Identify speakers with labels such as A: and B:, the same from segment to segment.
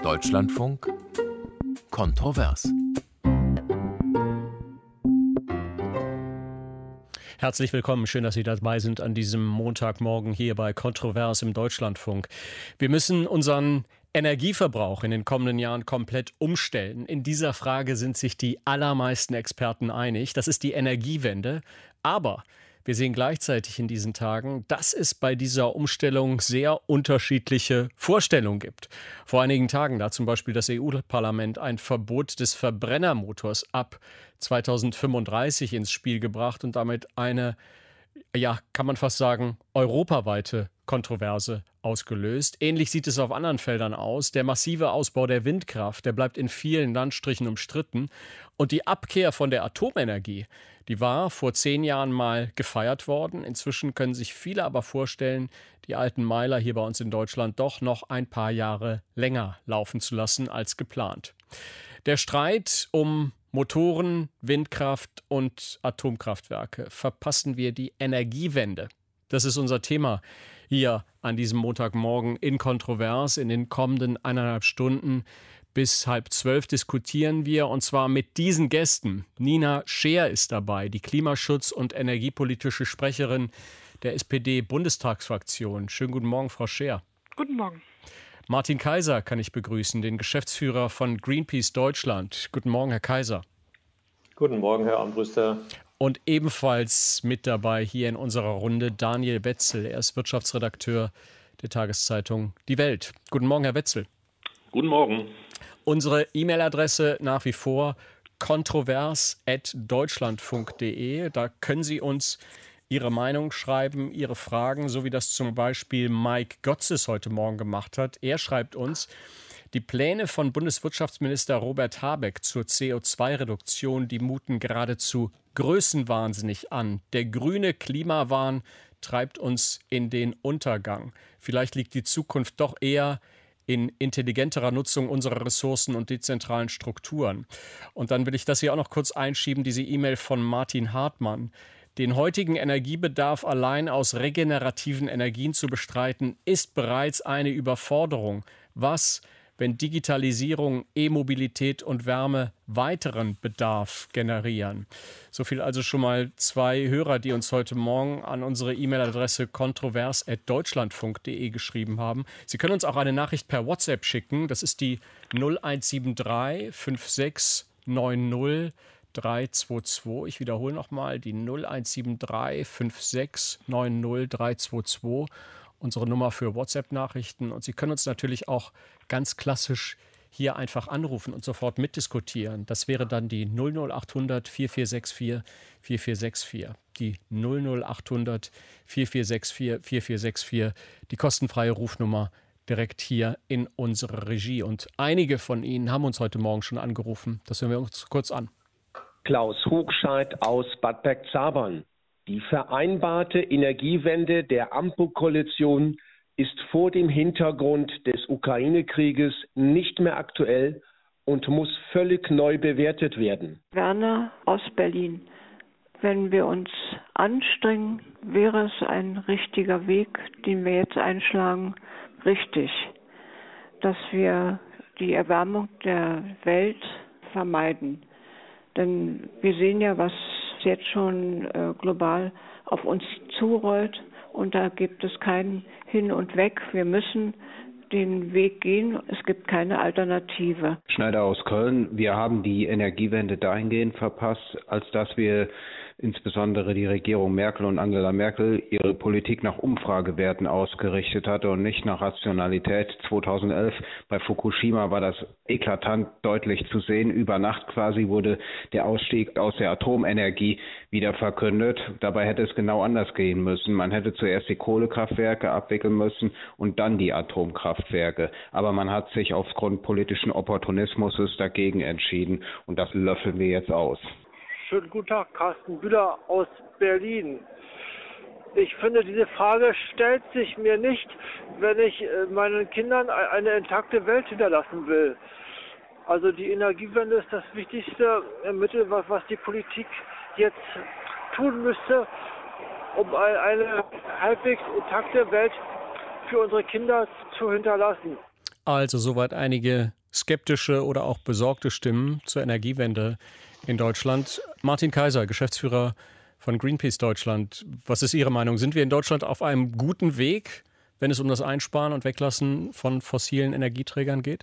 A: Deutschlandfunk Kontrovers.
B: Herzlich willkommen, schön, dass Sie dabei sind an diesem Montagmorgen hier bei Kontrovers im Deutschlandfunk. Wir müssen unseren Energieverbrauch in den kommenden Jahren komplett umstellen. In dieser Frage sind sich die allermeisten Experten einig. Das ist die Energiewende. Aber wir sehen gleichzeitig in diesen Tagen, dass es bei dieser Umstellung sehr unterschiedliche Vorstellungen gibt. Vor einigen Tagen da zum Beispiel das EU-Parlament ein Verbot des Verbrennermotors ab 2035 ins Spiel gebracht und damit eine, ja, kann man fast sagen, europaweite Kontroverse ausgelöst. Ähnlich sieht es auf anderen Feldern aus. Der massive Ausbau der Windkraft, der bleibt in vielen Landstrichen umstritten. Und die Abkehr von der Atomenergie, die war vor 10 Jahren mal gefeiert worden. Inzwischen können sich viele aber vorstellen, die alten Meiler hier bei uns in Deutschland doch noch ein paar Jahre länger laufen zu lassen als geplant. Der Streit um Motoren, Windkraft und Atomkraftwerke. Verpassen wir die Energiewende? Das ist unser Thema hier an diesem Montagmorgen in Kontrovers. In den kommenden 1,5 Stunden bis 11:30 diskutieren wir, und zwar mit diesen Gästen. Nina Scheer ist dabei, die Klimaschutz- und energiepolitische Sprecherin der SPD-Bundestagsfraktion. Schönen guten Morgen, Frau Scheer.
C: Guten Morgen.
B: Martin Kaiser kann ich begrüßen, den Geschäftsführer von Greenpeace Deutschland. Guten Morgen, Herr Kaiser.
D: Guten Morgen, Herr Armbruster.
B: Und ebenfalls mit dabei hier in unserer Runde Daniel Wetzel. Er ist Wirtschaftsredakteur der Tageszeitung Die Welt. Guten Morgen, Herr Wetzel.
E: Guten Morgen.
B: Unsere E-Mail-Adresse nach wie vor kontrovers@deutschlandfunk.de. Da können Sie uns Ihre Meinung schreiben, Ihre Fragen, so wie das zum Beispiel Mike Gotzes heute Morgen gemacht hat. Er schreibt uns: Die Pläne von Bundeswirtschaftsminister Robert Habeck zur CO2-Reduktion, die muten geradezu größenwahnsinnig an. Der grüne Klimawahn treibt uns in den Untergang. Vielleicht liegt die Zukunft doch eher in intelligenterer Nutzung unserer Ressourcen und dezentralen Strukturen. Und dann will ich das hier auch noch kurz einschieben, diese E-Mail von Martin Hartmann. Den heutigen Energiebedarf allein aus regenerativen Energien zu bestreiten, ist bereits eine Überforderung. Was, wenn Digitalisierung, E-Mobilität und Wärme weiteren Bedarf generieren? So viel also schon mal 2 Hörer, die uns heute Morgen an unsere E-Mail-Adresse kontrovers@deutschlandfunk.de geschrieben haben. Sie können uns auch eine Nachricht per WhatsApp schicken. Das ist die 0173 5690 322. Ich wiederhole nochmal die 0173 5690 322. Unsere Nummer für WhatsApp-Nachrichten. Und Sie können uns natürlich auch ganz klassisch hier einfach anrufen und sofort mitdiskutieren. Das wäre dann die 00800 4464 4464. Die 00800 4464 4464. Die kostenfreie Rufnummer direkt hier in unserer Regie. Und einige von Ihnen haben uns heute Morgen schon angerufen. Das hören wir uns kurz an.
F: Klaus Hochscheid aus Bad Bergzabern. Die vereinbarte Energiewende der Ampelkoalition ist vor dem Hintergrund des Ukraine-Krieges nicht mehr aktuell und muss völlig neu bewertet werden.
C: Werner aus Berlin. Wenn wir uns anstrengen, wäre es ein richtiger Weg, den wir jetzt einschlagen, richtig, dass wir die Erwärmung der Welt vermeiden. Denn wir sehen ja, was jetzt schon global auf uns zurollt, und da gibt es kein Hin und Weg. Wir müssen den Weg gehen. Es gibt keine Alternative.
G: Schneider aus Köln. Wir haben die Energiewende dahingehend verpasst, als dass wir insbesondere die Regierung Merkel und Angela Merkel ihre Politik nach Umfragewerten ausgerichtet hatte und nicht nach Rationalität. 2011 bei Fukushima war das eklatant deutlich zu sehen. Über Nacht quasi wurde der Ausstieg aus der Atomenergie wieder verkündet. Dabei hätte es genau anders gehen müssen. Man hätte zuerst die Kohlekraftwerke abwickeln müssen und dann die Atomkraftwerke. Aber man hat sich aufgrund politischen Opportunismus dagegen entschieden, und das löffeln wir jetzt aus.
H: Schönen guten Tag, Carsten Bühler aus Berlin. Ich finde, diese Frage stellt sich mir nicht, wenn ich meinen Kindern eine intakte Welt hinterlassen will. Also die Energiewende ist das wichtigste Mittel, was die Politik jetzt tun müsste, um eine halbwegs intakte Welt für unsere Kinder zu hinterlassen.
B: Also soweit einige skeptische oder auch besorgte Stimmen zur Energiewende in Deutschland. Martin Kaiser, Geschäftsführer von Greenpeace Deutschland. Was ist Ihre Meinung? Sind wir in Deutschland auf einem guten Weg, wenn es um das Einsparen und Weglassen von fossilen Energieträgern geht?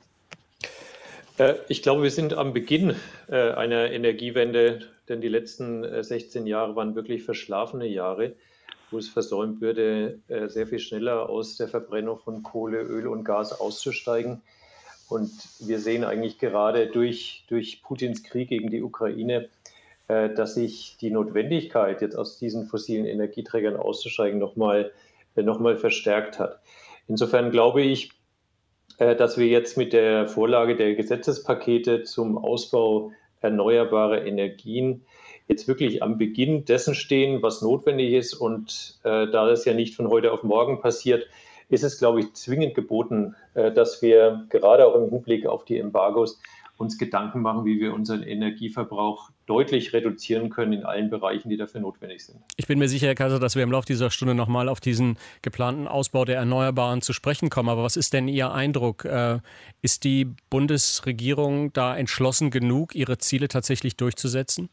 D: Ich glaube, wir sind am Beginn einer Energiewende, denn die letzten 16 Jahre waren wirklich verschlafene Jahre, wo es versäumt würde, sehr viel schneller aus der Verbrennung von Kohle, Öl und Gas auszusteigen. Und wir sehen eigentlich gerade durch Putins Krieg gegen die Ukraine, dass sich die Notwendigkeit, jetzt aus diesen fossilen Energieträgern auszusteigen, nochmal verstärkt hat. Insofern glaube ich, dass wir jetzt mit der Vorlage der Gesetzespakete zum Ausbau erneuerbarer Energien jetzt wirklich am Beginn dessen stehen, was notwendig ist. Und da das ja nicht von heute auf morgen passiert, ist es, glaube ich, zwingend geboten, dass wir gerade auch im Hinblick auf die Embargos uns Gedanken machen, wie wir unseren Energieverbrauch deutlich reduzieren können in allen Bereichen, die dafür notwendig sind.
B: Ich bin mir sicher, Herr Kaiser, dass wir im Laufe dieser Stunde nochmal auf diesen geplanten Ausbau der Erneuerbaren zu sprechen kommen. Aber was ist denn Ihr Eindruck? Ist die Bundesregierung da entschlossen genug, ihre Ziele tatsächlich durchzusetzen?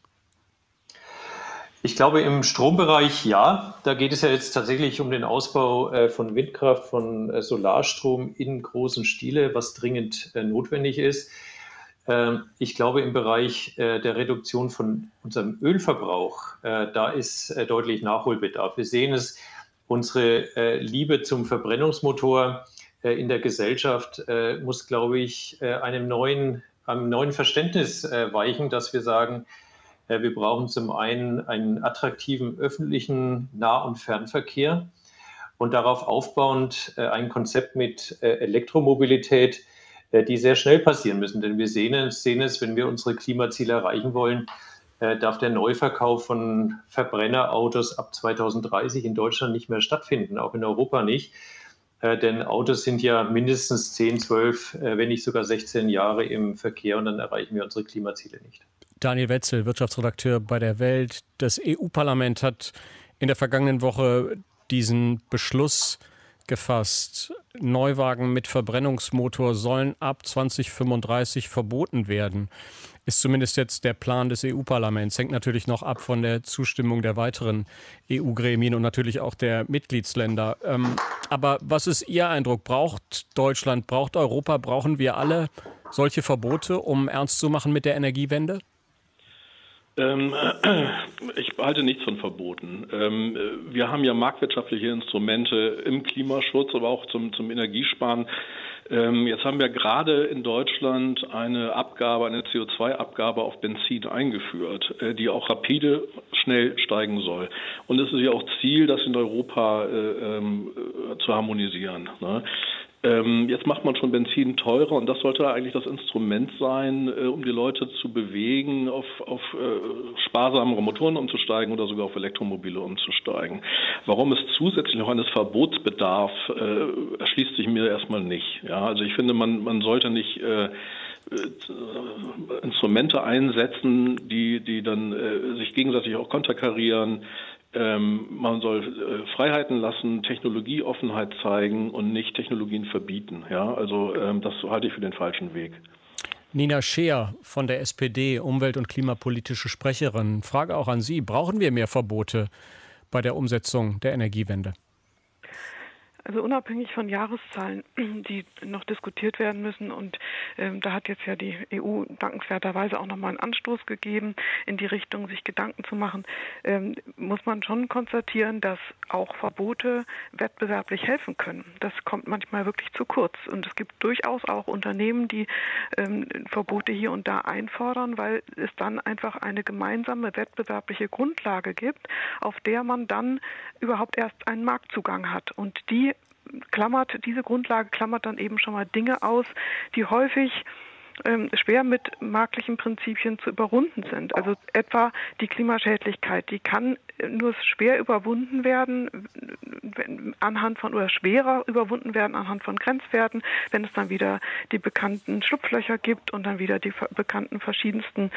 D: Ich glaube, im Strombereich ja. Da geht es ja jetzt tatsächlich um den Ausbau von Windkraft, von Solarstrom in großem Stile, was dringend notwendig ist. Ich glaube, im Bereich der Reduktion von unserem Ölverbrauch, da ist deutlich Nachholbedarf. Wir sehen es, unsere Liebe zum Verbrennungsmotor in der Gesellschaft muss, glaube ich, einem neuen Verständnis weichen, dass wir sagen, wir brauchen zum einen einen attraktiven öffentlichen Nah- und Fernverkehr und darauf aufbauend ein Konzept mit Elektromobilität, die sehr schnell passieren müssen. Denn wir sehen es, wenn wir unsere Klimaziele erreichen wollen, darf der Neuverkauf von Verbrennerautos ab 2030 in Deutschland nicht mehr stattfinden, auch in Europa nicht. Denn Autos sind ja mindestens 10, 12, wenn nicht sogar 16 Jahre im Verkehr und dann erreichen wir unsere Klimaziele nicht.
B: Daniel Wetzel, Wirtschaftsredakteur bei der Welt. Das EU-Parlament hat in der vergangenen Woche diesen Beschluss gefasst. Neuwagen mit Verbrennungsmotor sollen ab 2035 verboten werden. Ist zumindest jetzt der Plan des EU-Parlaments. Hängt natürlich noch ab von der Zustimmung der weiteren EU-Gremien und natürlich auch der Mitgliedsländer. Aber was ist Ihr Eindruck? Braucht Deutschland, braucht Europa, brauchen wir alle solche Verbote, um ernst zu machen mit der Energiewende?
E: Ich halte nichts von Verboten. Wir haben ja marktwirtschaftliche Instrumente im Klimaschutz, aber auch zum Energiesparen. Jetzt haben wir gerade in Deutschland eine CO2-Abgabe auf Benzin eingeführt, die auch rapide schnell steigen soll. Und es ist ja auch Ziel, das in Europa zu harmonisieren, ne? Jetzt macht man schon Benzin teurer und das sollte eigentlich das Instrument sein, um die Leute zu bewegen, auf sparsamere Motoren umzusteigen oder sogar auf Elektromobile umzusteigen. Warum es zusätzlich noch eines Verbots bedarf, erschließt sich mir erstmal nicht. Ja, also ich finde, man sollte nicht Instrumente einsetzen, die dann sich gegenseitig auch konterkarieren. Man soll Freiheiten lassen, Technologieoffenheit zeigen und nicht Technologien verbieten. Ja, also das halte ich für den falschen Weg.
B: Nina Scheer von der SPD, Umwelt- und klimapolitische Sprecherin. Frage auch an Sie. Brauchen wir mehr Verbote bei der Umsetzung der Energiewende?
I: Also unabhängig von Jahreszahlen, die noch diskutiert werden müssen. Und da hat jetzt ja die EU dankenswerterweise auch nochmal einen Anstoß gegeben, in die Richtung, sich Gedanken zu machen, muss man schon konstatieren, dass auch Verbote wettbewerblich helfen können. Das kommt manchmal wirklich zu kurz. Und es gibt durchaus auch Unternehmen, die Verbote hier und da einfordern, weil es dann einfach eine gemeinsame wettbewerbliche Grundlage gibt, auf der man dann überhaupt erst einen Marktzugang hat. Und diese Grundlage klammert dann eben schon mal Dinge aus, die häufig schwer mit marktlichen Prinzipien zu überrunden sind. Also etwa die Klimaschädlichkeit, die kann nur schwer überwunden werden, schwerer überwunden werden anhand von Grenzwerten, wenn es dann wieder die bekannten Schlupflöcher gibt und dann wieder die bekannten verschiedensten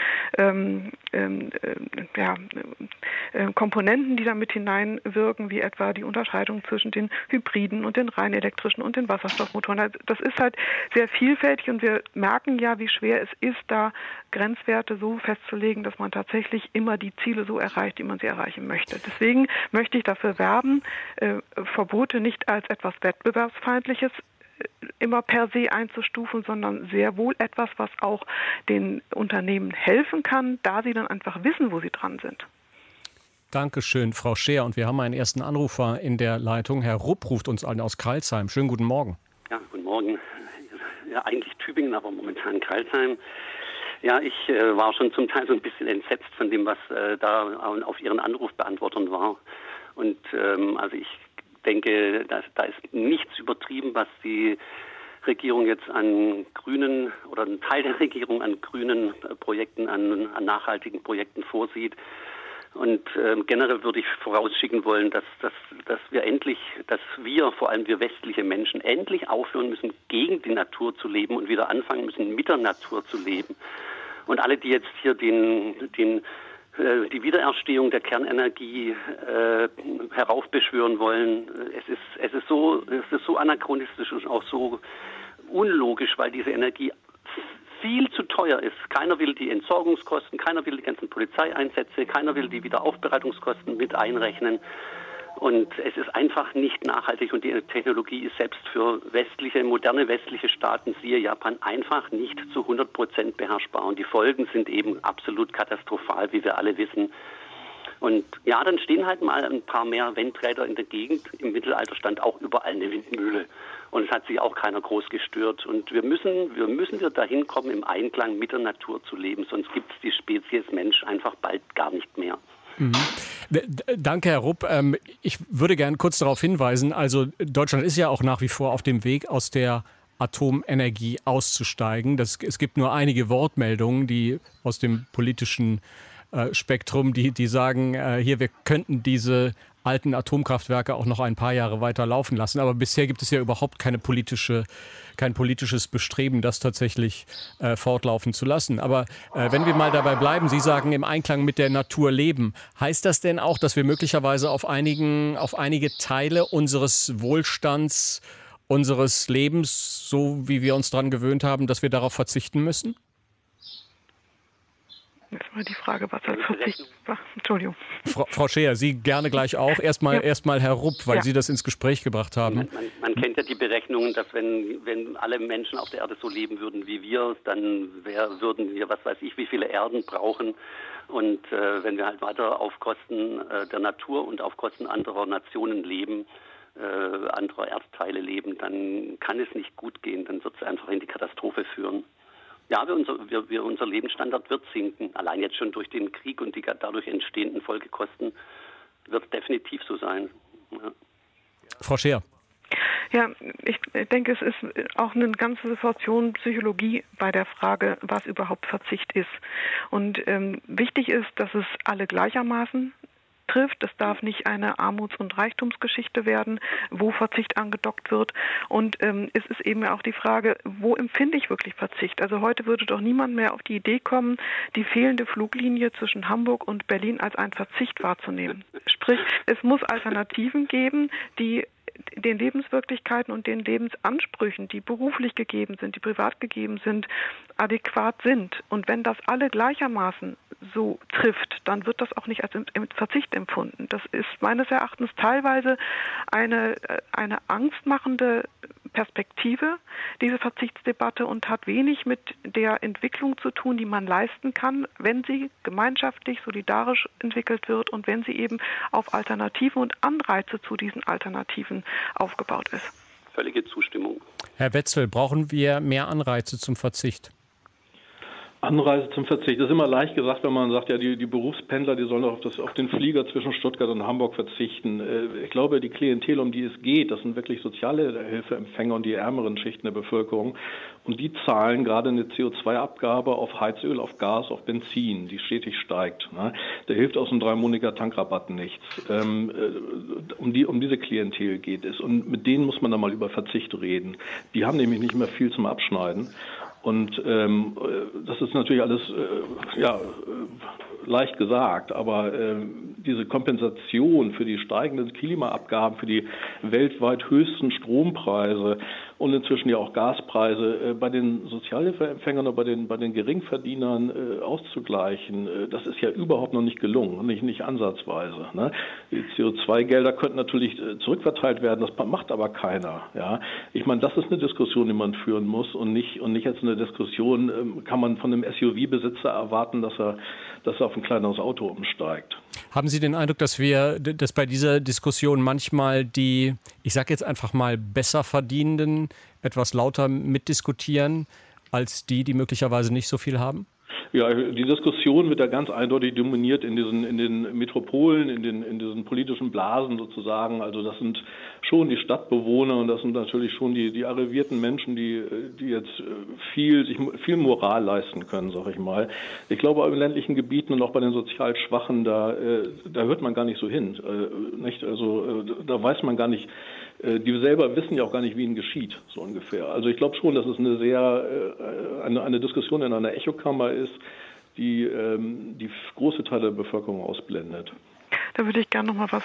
I: Komponenten, die da mit hineinwirken, wie etwa die Unterscheidung zwischen den Hybriden und den rein elektrischen und den Wasserstoffmotoren. Also das ist halt sehr vielfältig und wir merken ja, wie schwer es ist, da Grenzwerte so festzulegen, dass man tatsächlich immer die Ziele so erreicht, wie man sie erreichen möchte. Deswegen möchte ich dafür werben, Verbote nicht als etwas Wettbewerbsfeindliches immer per se einzustufen, sondern sehr wohl etwas, was auch den Unternehmen helfen kann, da sie dann einfach wissen, wo sie dran sind.
B: Dankeschön, Frau Scheer. Und wir haben einen ersten Anrufer in der Leitung. Herr Rupp ruft uns an aus Crailsheim. Schönen guten Morgen.
J: Ja, guten Morgen. Ja, eigentlich Tübingen, aber momentan Crailsheim. Ja, ich war schon zum Teil so ein bisschen entsetzt von dem, was da auf Ihren Anrufbeantwortern war. Und also ich denke, da ist nichts übertrieben, was die Regierung jetzt an grünen oder ein Teil der Regierung an grünen Projekten, an nachhaltigen Projekten vorsieht. Und generell würde ich vorausschicken wollen, dass wir, vor allem wir westliche Menschen, endlich aufhören müssen, gegen die Natur zu leben und wieder anfangen müssen, mit der Natur zu leben. Und alle, die jetzt hier die Wiedererstehung der Kernenergie heraufbeschwören wollen, es ist so anachronistisch und auch so unlogisch, weil diese Energie viel zu teuer ist. Keiner will die Entsorgungskosten, keiner will die ganzen Polizeieinsätze, keiner will die Wiederaufbereitungskosten mit einrechnen. Und es ist einfach nicht nachhaltig und die Technologie ist selbst für moderne westliche Staaten, siehe Japan, einfach nicht zu 100% beherrschbar. Und die Folgen sind eben absolut katastrophal, wie wir alle wissen. Und ja, dann stehen halt mal ein paar mehr Windräder in der Gegend. Im Mittelalter stand auch überall eine Windmühle. Und es hat sich auch keiner groß gestört. Und wir müssen dahin kommen, im Einklang mit der Natur zu leben. Sonst gibt es die Spezies Mensch einfach bald gar nicht mehr.
B: Mhm. Danke, Herr Rupp. Ich würde gerne kurz darauf hinweisen, also Deutschland ist ja auch nach wie vor auf dem Weg, aus der Atomenergie auszusteigen. Es gibt nur einige Wortmeldungen, die aus dem politischen Spektrum, die sagen, wir könnten diese alten Atomkraftwerke auch noch ein paar Jahre weiter laufen lassen. Aber bisher gibt es ja überhaupt kein politisches Bestreben, das tatsächlich fortlaufen zu lassen. Aber wenn wir mal dabei bleiben, Sie sagen, im Einklang mit der Natur leben, heißt das denn auch, dass wir möglicherweise auf einige Teile unseres Wohlstands, unseres Lebens, so wie wir uns daran gewöhnt haben, dass wir darauf verzichten müssen?
I: Das war die Frage, was als Verzicht war. Entschuldigung.
B: Frau Scheer, Sie gerne gleich auch. Erstmal Herr Rupp, weil Sie das ins Gespräch gebracht haben.
J: Man kennt ja die Berechnungen, dass wenn alle Menschen auf der Erde so leben würden wie wir, dann würden wir, was weiß ich, wie viele Erden brauchen. Und wenn wir halt weiter auf Kosten der Natur und auf Kosten anderer Nationen leben, anderer Erdteile leben, dann kann es nicht gut gehen. Dann wird es einfach in die Katastrophe führen. Ja, unser Lebensstandard wird sinken. Allein jetzt schon durch den Krieg und die dadurch entstehenden Folgekosten wird es definitiv so sein. Ja.
B: Frau Scheer.
I: Ja, ich denke, es ist auch eine ganze Situation Psychologie bei der Frage, was überhaupt Verzicht ist. Und wichtig ist, dass es alle gleichermaßen trifft. Es darf nicht eine Armuts- und Reichtumsgeschichte werden, wo Verzicht angedockt wird. Und es ist eben auch die Frage, wo empfinde ich wirklich Verzicht? Also heute würde doch niemand mehr auf die Idee kommen, die fehlende Fluglinie zwischen Hamburg und Berlin als einen Verzicht wahrzunehmen. Sprich, es muss Alternativen geben, die den Lebenswirklichkeiten und den Lebensansprüchen, die beruflich gegeben sind, die privat gegeben sind, adäquat sind. Und wenn das alle gleichermaßen so trifft, dann wird das auch nicht als Verzicht empfunden. Das ist meines Erachtens teilweise eine angstmachende Perspektive, diese Verzichtsdebatte, und hat wenig mit der Entwicklung zu tun, die man leisten kann, wenn sie gemeinschaftlich, solidarisch entwickelt wird und wenn sie eben auf Alternativen und Anreize zu diesen Alternativen aufgebaut ist.
J: Völlige Zustimmung.
B: Herr Wetzel, brauchen wir mehr Anreize zum Verzicht?
E: Anreise zum Verzicht. Das ist immer leicht gesagt, wenn man sagt, ja, die Berufspendler, die sollen auf den Flieger zwischen Stuttgart und Hamburg verzichten. Ich glaube, die Klientel, um die es geht, das sind wirklich soziale Hilfeempfänger und die ärmeren Schichten der Bevölkerung. Und die zahlen gerade eine CO2-Abgabe auf Heizöl, auf Gas, auf Benzin, die stetig steigt. Ne? Da hilft aus einem 3-monatiger Tankrabatt nichts. Um diese Klientel geht es. Und mit denen muss man dann mal über Verzicht reden. Die haben nämlich nicht mehr viel zum Abschneiden. Und das ist natürlich alles leicht gesagt, aber diese Kompensation für die steigenden Klimaabgaben, für die weltweit höchsten Strompreise und inzwischen ja auch Gaspreise bei den Sozialhilfeempfängern oder bei den Geringverdienern auszugleichen, das ist ja überhaupt noch nicht gelungen, nicht ansatzweise. Ne? Die CO2-Gelder könnten natürlich zurückverteilt werden, das macht aber keiner. Ja? Ich meine, das ist eine Diskussion, die man führen muss und nicht jetzt eine Diskussion, kann man von einem SUV-Besitzer erwarten, dass er auf ein kleineres Auto umsteigt.
B: Haben Sie den Eindruck, dass bei dieser Diskussion manchmal die, ich sage jetzt einfach mal, besser Verdienenden etwas lauter mitdiskutieren, als die möglicherweise nicht so viel haben?
E: Ja, die Diskussion wird ja ganz eindeutig dominiert in den Metropolen, in diesen politischen Blasen sozusagen. Also das sind schon die Stadtbewohner und das sind natürlich schon die arrivierten Menschen, die jetzt sich viel Moral leisten können, sag ich mal. Ich glaube, in ländlichen Gebieten und auch bei den sozial Schwachen, da hört man gar nicht so hin. Nicht? Also da weiß man gar nicht, die selber wissen ja auch gar nicht, wie ihnen geschieht, so ungefähr. Also ich glaube schon, dass es eine Diskussion in einer Echokammer ist, die große Teile der Bevölkerung ausblendet.
I: Da würde ich gerne noch mal was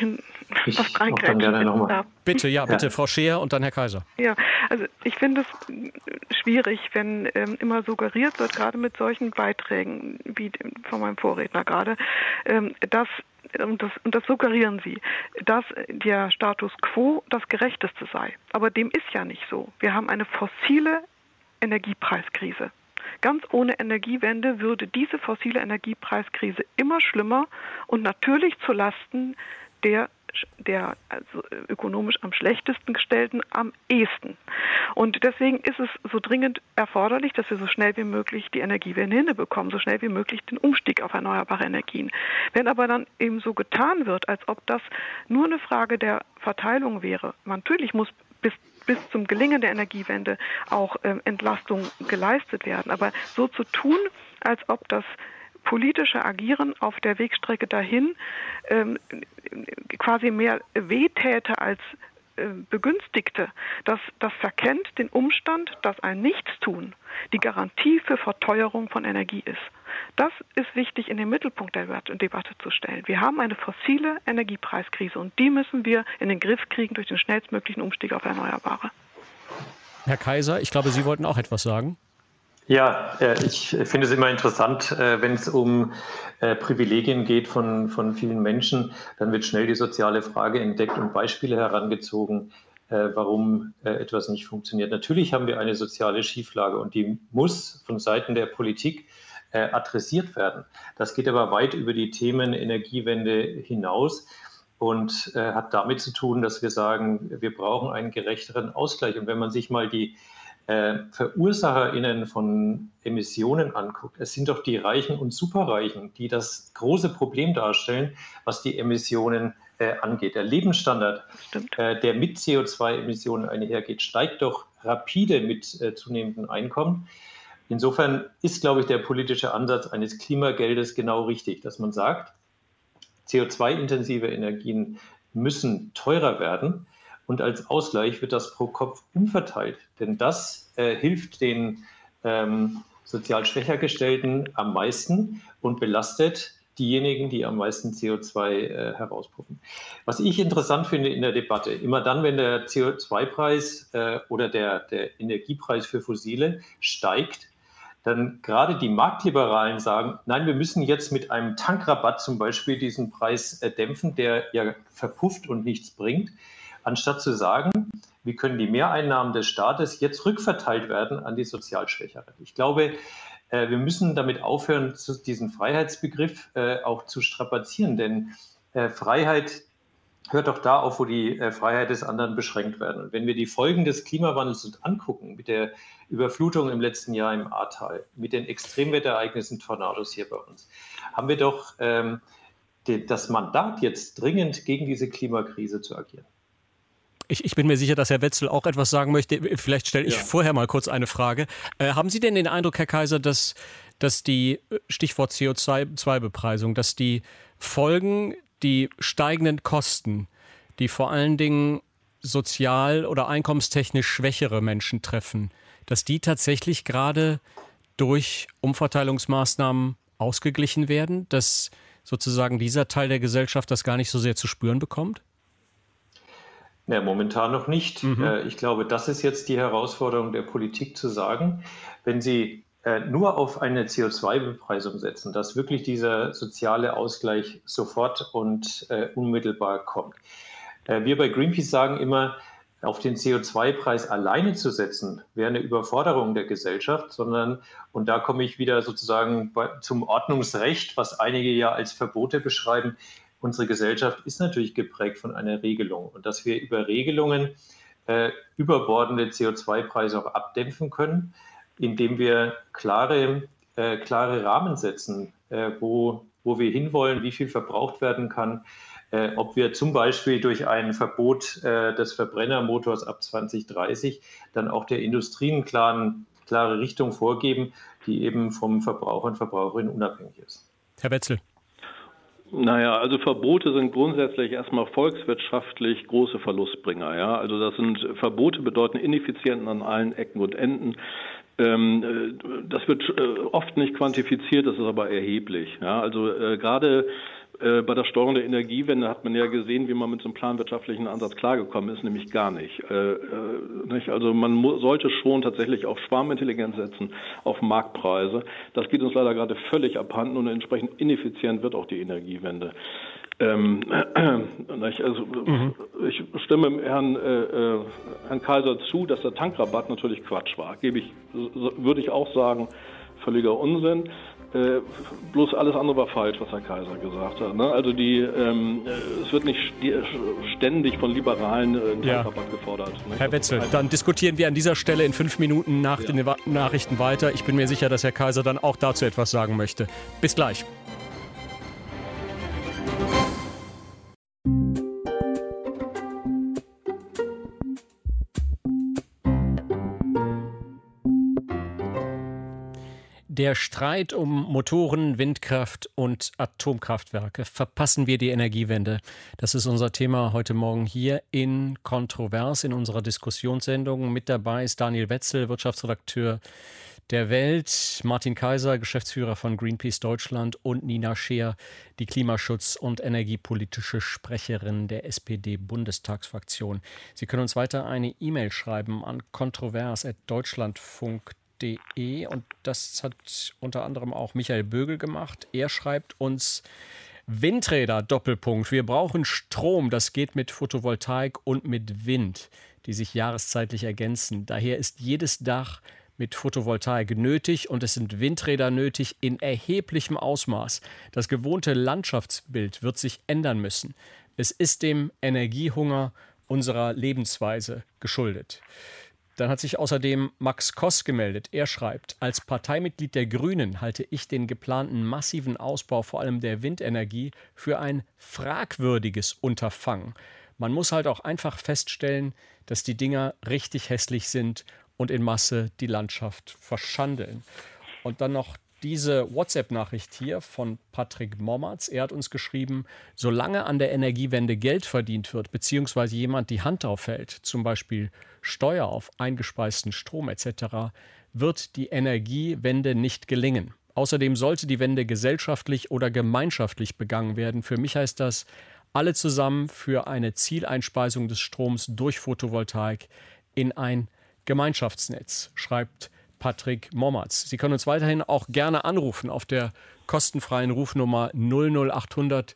I: reingreifen.
B: Bitte, Frau Scheer und dann Herr Kaiser.
I: Ja, also ich finde es schwierig, wenn immer suggeriert wird, gerade mit solchen Beiträgen, wie von meinem Vorredner gerade, dass und das suggerieren Sie, dass der Status quo das Gerechteste sei. Aber dem ist ja nicht so. Wir haben eine fossile Energiepreiskrise. Ganz ohne Energiewende würde diese fossile Energiepreiskrise immer schlimmer und natürlich zulasten der also ökonomisch am schlechtesten gestellten am ehesten. Und deswegen ist es so dringend erforderlich, dass wir so schnell wie möglich die Energiewende hinbekommen, so schnell wie möglich den Umstieg auf erneuerbare Energien. Wenn aber dann eben so getan wird, als ob das nur eine Frage der Verteilung wäre, natürlich muss bis zum Gelingen der Energiewende auch Entlastung geleistet werden. Aber so zu tun, als ob das politische Agieren auf der Wegstrecke dahin quasi mehr wehtäte als begünstigte, das verkennt den Umstand, dass ein Nichtstun die Garantie für Verteuerung von Energie ist. Das ist wichtig in den Mittelpunkt der Debatte zu stellen. Wir haben eine fossile Energiepreiskrise und die müssen wir in den Griff kriegen durch den schnellstmöglichen Umstieg auf Erneuerbare.
B: Herr Kaiser, ich glaube, Sie wollten auch etwas sagen.
D: Ja, ich finde es immer interessant, wenn es um Privilegien geht von vielen Menschen, dann wird schnell die soziale Frage entdeckt und Beispiele herangezogen, warum etwas nicht funktioniert. Natürlich haben wir eine soziale Schieflage und die muss von Seiten der Politik adressiert werden. Das geht aber weit über die Themen Energiewende hinaus und hat damit zu tun, dass wir sagen, wir brauchen einen gerechteren Ausgleich. Und wenn man sich mal die VerursacherInnen von Emissionen anguckt, es sind doch die Reichen und Superreichen, die das große Problem darstellen, was die Emissionen angeht. Der Lebensstandard, der mit CO2-Emissionen einhergeht, steigt doch rapide mit zunehmendem Einkommen. Insofern ist, glaube ich, der politische Ansatz eines Klimageldes genau richtig, dass man sagt, CO2-intensive Energien müssen teurer werden. Und als Ausgleich wird das pro Kopf umverteilt. Denn das hilft den sozial schwächer Gestellten am meisten und belastet diejenigen, die am meisten CO2 herauspuffen. Was ich interessant finde in der Debatte, immer dann, wenn der CO2-Preis oder der Energiepreis für Fossile steigt, dann gerade die Marktliberalen sagen, nein, wir müssen jetzt mit einem Tankrabatt zum Beispiel diesen Preis dämpfen, der ja verpufft und nichts bringt, anstatt zu sagen, wie können die Mehreinnahmen des Staates jetzt rückverteilt werden an die sozial Schwächeren. Ich glaube, wir müssen damit aufhören, diesen Freiheitsbegriff auch zu strapazieren, denn Freiheit hört doch da auf, wo die Freiheit des anderen beschränkt werden. Und wenn wir die Folgen des Klimawandels uns angucken, mit der Überflutung im letzten Jahr im Ahrtal, mit den Extremwetterereignissen, Tornados hier bei uns, haben wir doch das Mandat, jetzt dringend gegen diese Klimakrise zu agieren.
B: Ich bin mir sicher, dass Herr Wetzel auch etwas sagen möchte. Vielleicht stelle ich vorher mal kurz eine Frage. Haben Sie denn den Eindruck, Herr Kaiser, dass die, Stichwort CO2-Bepreisung, dass die Folgen, die steigenden Kosten, die vor allen Dingen sozial oder einkommenstechnisch schwächere Menschen treffen, dass die tatsächlich gerade durch Umverteilungsmaßnahmen ausgeglichen werden, dass sozusagen dieser Teil der Gesellschaft das gar nicht so sehr zu spüren bekommt?
D: Ja, momentan noch nicht. Ich glaube, das ist jetzt die Herausforderung der Politik zu sagen, wenn Sie nur auf eine CO2-Bepreisung setzen, dass wirklich dieser soziale Ausgleich sofort und unmittelbar kommt. Wir bei Greenpeace sagen immer, auf den CO2-Preis alleine zu setzen, wäre eine Überforderung der Gesellschaft, sondern, und da komme ich wieder sozusagen zum Ordnungsrecht, was einige ja als Verbote beschreiben. Unsere Gesellschaft ist natürlich geprägt von einer Regelung und dass wir über Regelungen überbordende CO2-Preise auch abdämpfen können, indem wir klare Rahmen setzen, wo wir hinwollen, wie viel verbraucht werden kann, ob wir zum Beispiel durch ein Verbot des Verbrennermotors ab 2030 dann auch der Industrie eine klare Richtung vorgeben, die eben vom Verbraucher und Verbraucherin unabhängig ist.
B: Herr Wetzel.
E: Naja, also Verbote sind grundsätzlich erstmal volkswirtschaftlich große Verlustbringer. Ja? Also Verbote bedeuten Ineffizienten an allen Ecken und Enden. Das wird oft nicht quantifiziert, das ist aber erheblich. Ja? Also gerade bei der Steuerung der Energiewende hat man ja gesehen, wie man mit so einem planwirtschaftlichen Ansatz klargekommen ist, nämlich gar nicht. Also man sollte schon tatsächlich auf Schwarmintelligenz setzen, auf Marktpreise. Das geht uns leider gerade völlig abhanden und entsprechend ineffizient wird auch die Energiewende. Ich stimme Herrn Kaiser zu, dass der Tankrabatt natürlich Quatsch war. Würde ich auch sagen, völliger Unsinn. Bloß alles andere war falsch, was Herr Kaiser gesagt hat. Ne? Also es wird nicht ständig von Liberalen Tankrabatt gefordert. Ne?
B: Herr Wetzel, dann diskutieren wir an dieser Stelle in 5 Minuten nach den Nachrichten weiter. Ich bin mir sicher, dass Herr Kaiser dann auch dazu etwas sagen möchte. Bis gleich. Der Streit um Motoren, Windkraft und Atomkraftwerke. Verpassen wir die Energiewende? Das ist unser Thema heute Morgen hier in Kontrovers, in unserer Diskussionssendung. Mit dabei ist Daniel Wetzel, Wirtschaftsredakteur der Welt, Martin Kaiser, Geschäftsführer von Greenpeace Deutschland und Nina Scheer, die Klimaschutz- und energiepolitische Sprecherin der SPD-Bundestagsfraktion. Sie können uns weiter eine E-Mail schreiben an kontrovers@deutschlandfunk.de. Und das hat unter anderem auch Michael Bögel gemacht. Er schreibt uns: Windräder, Doppelpunkt. Wir brauchen Strom. Das geht mit Photovoltaik und mit Wind, die sich jahreszeitlich ergänzen. Daher ist jedes Dach mit Photovoltaik nötig und es sind Windräder nötig in erheblichem Ausmaß. Das gewohnte Landschaftsbild wird sich ändern müssen. Es ist dem Energiehunger unserer Lebensweise geschuldet. Dann hat sich außerdem Max Koss gemeldet. Er schreibt: Als Parteimitglied der Grünen halte ich den geplanten massiven Ausbau vor allem der Windenergie für ein fragwürdiges Unterfangen. Man muss halt auch einfach feststellen, dass die Dinger richtig hässlich sind und in Masse die Landschaft verschandeln. Und dann noch diese WhatsApp-Nachricht hier von Patrick Mommertz. Er hat uns geschrieben: Solange an der Energiewende Geld verdient wird, beziehungsweise jemand die Hand drauf hält, zum Beispiel Steuer auf eingespeisten Strom etc., wird die Energiewende nicht gelingen. Außerdem sollte die Wende gesellschaftlich oder gemeinschaftlich begangen werden. Für mich heißt das, alle zusammen für eine Zieleinspeisung des Stroms durch Photovoltaik in ein Gemeinschaftsnetz, schreibt Patrick Mommertz. Sie können uns weiterhin auch gerne anrufen auf der kostenfreien Rufnummer 00800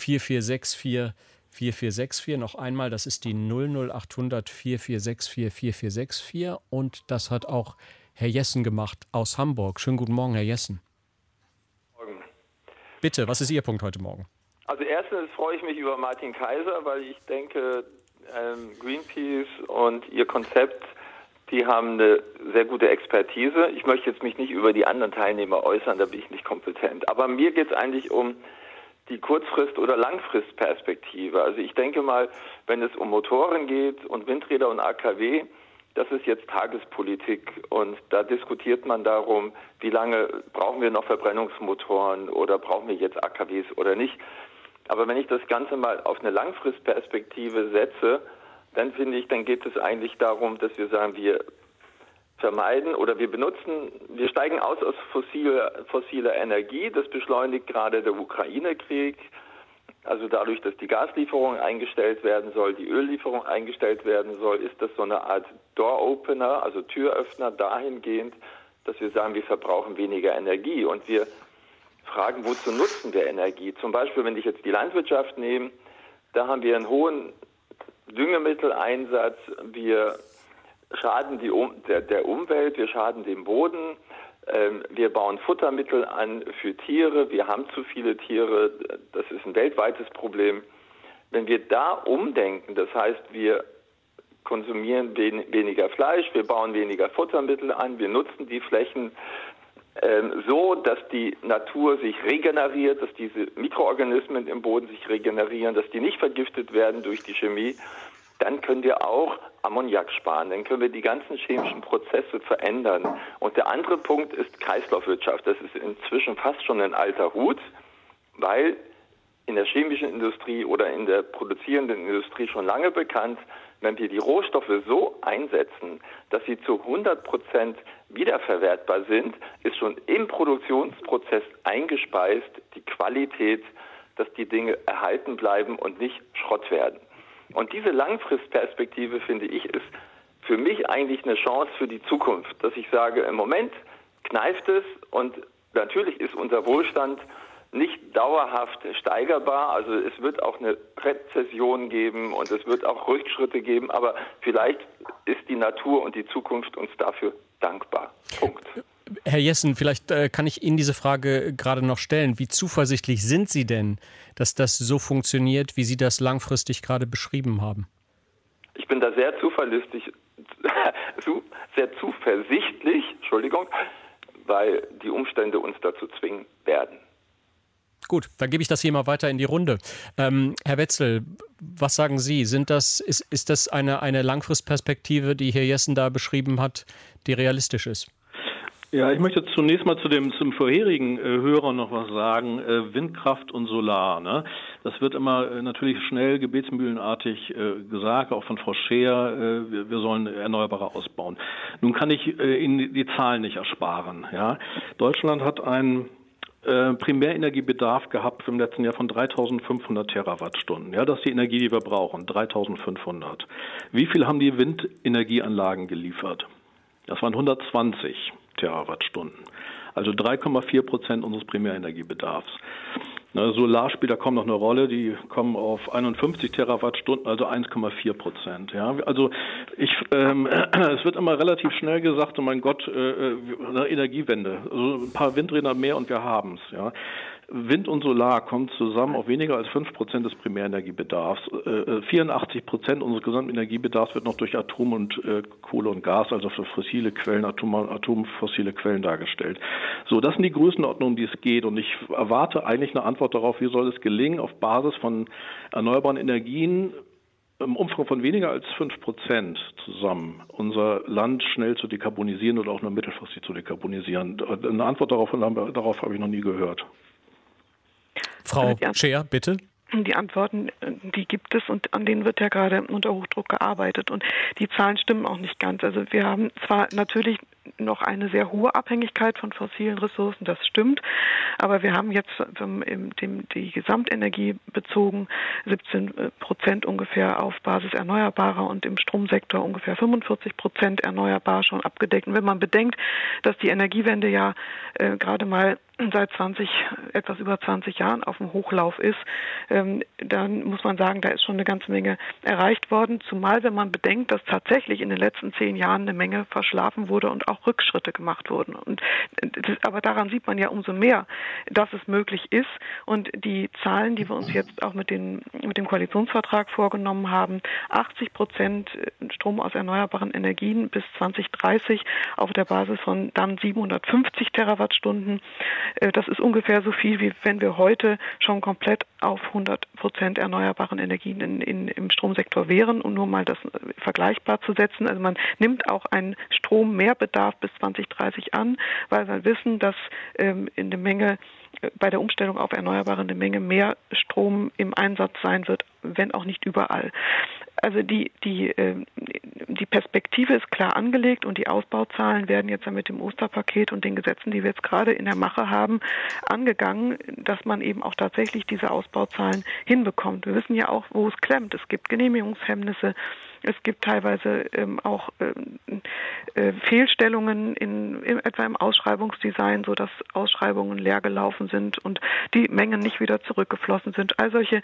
B: 4464 4464. Noch einmal, das ist die 00800 4464 4464. Und das hat auch Herr Jessen gemacht aus Hamburg. Schönen guten Morgen, Herr Jessen.
K: Morgen.
B: Bitte, was ist Ihr Punkt heute Morgen?
K: Also erstens freue ich mich über Martin Kaiser, weil ich denke, Greenpeace und ihr Konzept, die haben eine sehr gute Expertise. Ich möchte jetzt mich nicht über die anderen Teilnehmer äußern, da bin ich nicht kompetent. Aber mir geht es eigentlich um die Kurzfrist- oder Langfristperspektive. Also ich denke mal, wenn es um Motoren geht und Windräder und AKW, das ist jetzt Tagespolitik und da diskutiert man darum, wie lange brauchen wir noch Verbrennungsmotoren oder brauchen wir jetzt AKWs oder nicht. Aber wenn ich das Ganze mal auf eine Langfristperspektive setze, dann finde ich, dann geht es eigentlich darum, dass wir sagen, wir vermeiden oder wir steigen aus fossiler Energie. Das beschleunigt gerade der Ukraine-Krieg. Also dadurch, dass die Gaslieferung eingestellt werden soll, die Öllieferung eingestellt werden soll, ist das so eine Art Door-Opener, also Türöffner dahingehend, dass wir sagen, wir verbrauchen weniger Energie. Und wir fragen, wozu nutzen wir Energie? Zum Beispiel, wenn ich jetzt die Landwirtschaft nehme, da haben wir einen hohen Düngemitteleinsatz, wir schaden der Umwelt, wir schaden dem Boden, wir bauen Futtermittel an für Tiere, wir haben zu viele Tiere, das ist ein weltweites Problem. Wenn wir da umdenken, das heißt, wir konsumieren weniger Fleisch, wir bauen weniger Futtermittel an, wir nutzen die Flächen so, dass die Natur sich regeneriert, dass diese Mikroorganismen im Boden sich regenerieren, dass die nicht vergiftet werden durch die Chemie, dann können wir auch Ammoniak sparen, dann können wir die ganzen chemischen Prozesse verändern. Und der andere Punkt ist Kreislaufwirtschaft. Das ist inzwischen fast schon ein alter Hut, weil in der chemischen Industrie oder in der produzierenden Industrie schon lange bekannt, wenn wir die Rohstoffe so einsetzen, dass sie zu 100% wiederverwertbar sind, ist schon im Produktionsprozess eingespeist die Qualität, dass die Dinge erhalten bleiben und nicht Schrott werden. Und diese Langfristperspektive, finde ich, ist für mich eigentlich eine Chance für die Zukunft, dass ich sage, im Moment kneift es und natürlich ist unser Wohlstand nicht dauerhaft steigerbar. Also es wird auch eine Rezession geben und es wird auch Rückschritte geben, aber vielleicht ist die Natur und die Zukunft uns dafür dankbar. Punkt.
B: Herr Jessen, vielleicht kann ich Ihnen diese Frage gerade noch stellen. Wie zuversichtlich sind Sie denn, dass das so funktioniert, wie Sie das langfristig gerade beschrieben haben?
K: Ich bin da sehr zuversichtlich, weil die Umstände uns dazu zwingen werden.
B: Gut, dann gebe ich das hier mal weiter in die Runde. Herr Wetzel, was sagen Sie? Ist das eine Langfristperspektive, die Herr Jessen da beschrieben hat, die realistisch ist?
E: Ja, ich möchte zunächst mal zum vorherigen Hörer noch was sagen. Windkraft und Solar. Ne? Das wird immer natürlich schnell gebetsmühlenartig gesagt, auch von Frau Scheer, wir sollen Erneuerbare ausbauen. Nun kann ich Ihnen die Zahlen nicht ersparen. Ja? Deutschland hat einen Primärenergiebedarf gehabt im letzten Jahr von 3.500 Terawattstunden. Ja, das ist die Energie, die wir brauchen, 3.500. Wie viel haben die Windenergieanlagen geliefert? Das waren 120 Terawattstunden, also 3,4% unseres Primärenergiebedarfs. Solar spielt da kaum noch eine Rolle, die kommen auf 51 Terawattstunden, also 1,4%. Ja, also es wird immer relativ schnell gesagt, oh mein Gott, Energiewende, also ein paar Windräder mehr und wir haben's. Ja. Wind und Solar kommen zusammen auf weniger als 5% des Primärenergiebedarfs. 84% unseres gesamten Energiebedarfs wird noch durch Atom und Kohle und Gas, also für fossile Quellen, atomfossile Quellen dargestellt. So, das sind die Größenordnungen, die es geht. Und ich erwarte eigentlich eine Antwort darauf, wie soll es gelingen, auf Basis von erneuerbaren Energien im Umfang von weniger als 5% zusammen unser Land schnell zu dekarbonisieren oder auch nur mittelfristig zu dekarbonisieren. Eine Antwort darauf habe ich noch nie gehört.
B: Frau Scheer, bitte.
I: Die Antworten, die gibt es und an denen wird ja gerade unter Hochdruck gearbeitet. Und die Zahlen stimmen auch nicht ganz. Also wir haben zwar natürlich noch eine sehr hohe Abhängigkeit von fossilen Ressourcen, das stimmt, aber wir haben jetzt die Gesamtenergie bezogen 17% ungefähr auf Basis erneuerbarer und im Stromsektor ungefähr 45% erneuerbar schon abgedeckt. Und wenn man bedenkt, dass die Energiewende ja gerade mal seit etwas über 20 Jahren auf dem Hochlauf ist, dann muss man sagen, da ist schon eine ganze Menge erreicht worden, zumal wenn man bedenkt, dass tatsächlich in den letzten 10 Jahren eine Menge verschlafen wurde und auch Rückschritte gemacht wurden. Aber daran sieht man ja umso mehr, dass es möglich ist, und die Zahlen, die wir uns jetzt auch mit dem Koalitionsvertrag vorgenommen haben, 80% Strom aus erneuerbaren Energien bis 2030 auf der Basis von dann 750 Terawattstunden. Das ist ungefähr so viel, wie wenn wir heute schon komplett auf 100% erneuerbaren Energien im Stromsektor wären, um nur mal das vergleichbar zu setzen. Also man nimmt auch einen Strommehrbedarf bis 2030 an, weil wir wissen, dass bei der Umstellung auf Erneuerbare eine Menge mehr Strom im Einsatz sein wird, wenn auch nicht überall. Also die Perspektive ist klar angelegt und die Ausbauzahlen werden jetzt mit dem Osterpaket und den Gesetzen, die wir jetzt gerade in der Mache haben, angegangen, dass man eben auch tatsächlich diese Ausbauzahlen hinbekommt. Wir wissen ja auch, wo es klemmt. Es gibt Genehmigungshemmnisse. Es gibt teilweise auch Fehlstellungen etwa im Ausschreibungsdesign, sodass Ausschreibungen leer gelaufen sind und die Mengen nicht wieder zurückgeflossen sind. All solche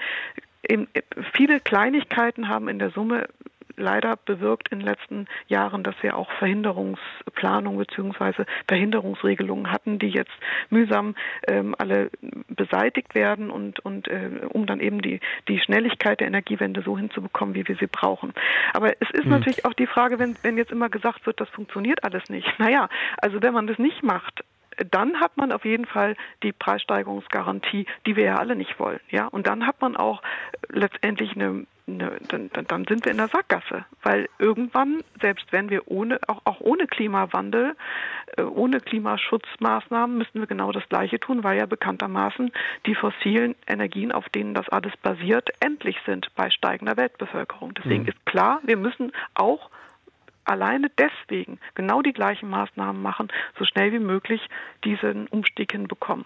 I: viele Kleinigkeiten haben in der Summe leider bewirkt in den letzten Jahren, dass wir auch Verhinderungsplanung bzw. Verhinderungsregelungen hatten, die jetzt mühsam alle beseitigt werden und um dann eben die Schnelligkeit der Energiewende so hinzubekommen, wie wir sie brauchen. Aber es ist natürlich auch die Frage, wenn jetzt immer gesagt wird, das funktioniert alles nicht. Naja, also wenn man das nicht macht, dann hat man auf jeden Fall die Preissteigerungsgarantie, die wir ja alle nicht wollen. Ja? Und dann hat man auch letztendlich dann sind wir in der Sackgasse, weil irgendwann, selbst wenn wir auch ohne Klimawandel, ohne Klimaschutzmaßnahmen, müssen wir genau das Gleiche tun, weil ja bekanntermaßen die fossilen Energien, auf denen das alles basiert, endlich sind bei steigender Weltbevölkerung. Deswegen ist klar, wir müssen auch alleine deswegen genau die gleichen Maßnahmen machen, so schnell wie möglich diesen Umstieg hinbekommen.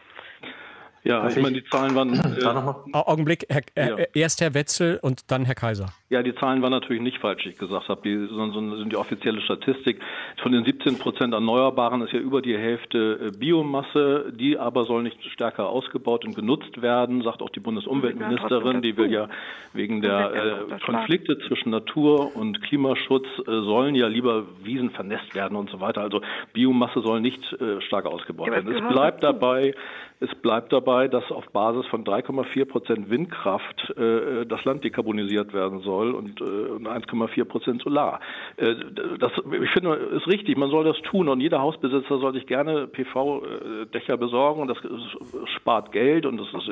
E: Ja, ich meine, die Zahlen waren...
B: Augenblick, erst Herr Wetzel und dann Herr Kaiser.
E: Ja, die Zahlen waren natürlich nicht falsch, wie ich gesagt habe. Die sind die offizielle Statistik. Von den 17% Erneuerbaren ist ja über die Hälfte Biomasse. Die aber soll nicht stärker ausgebaut und genutzt werden, sagt auch die Bundesumweltministerin. Die will ja wegen der Konflikte zwischen Natur und Klimaschutz sollen ja lieber Wiesen vernässt werden und so weiter. Also Biomasse soll nicht stark ausgebaut werden. Es bleibt dabei, dass auf Basis von 3,4% Windkraft das Land dekarbonisiert werden soll und 1,4% Solar. Ich finde, ist richtig, man soll das tun und jeder Hausbesitzer soll sich gerne PV-Dächer besorgen und das spart Geld und das ist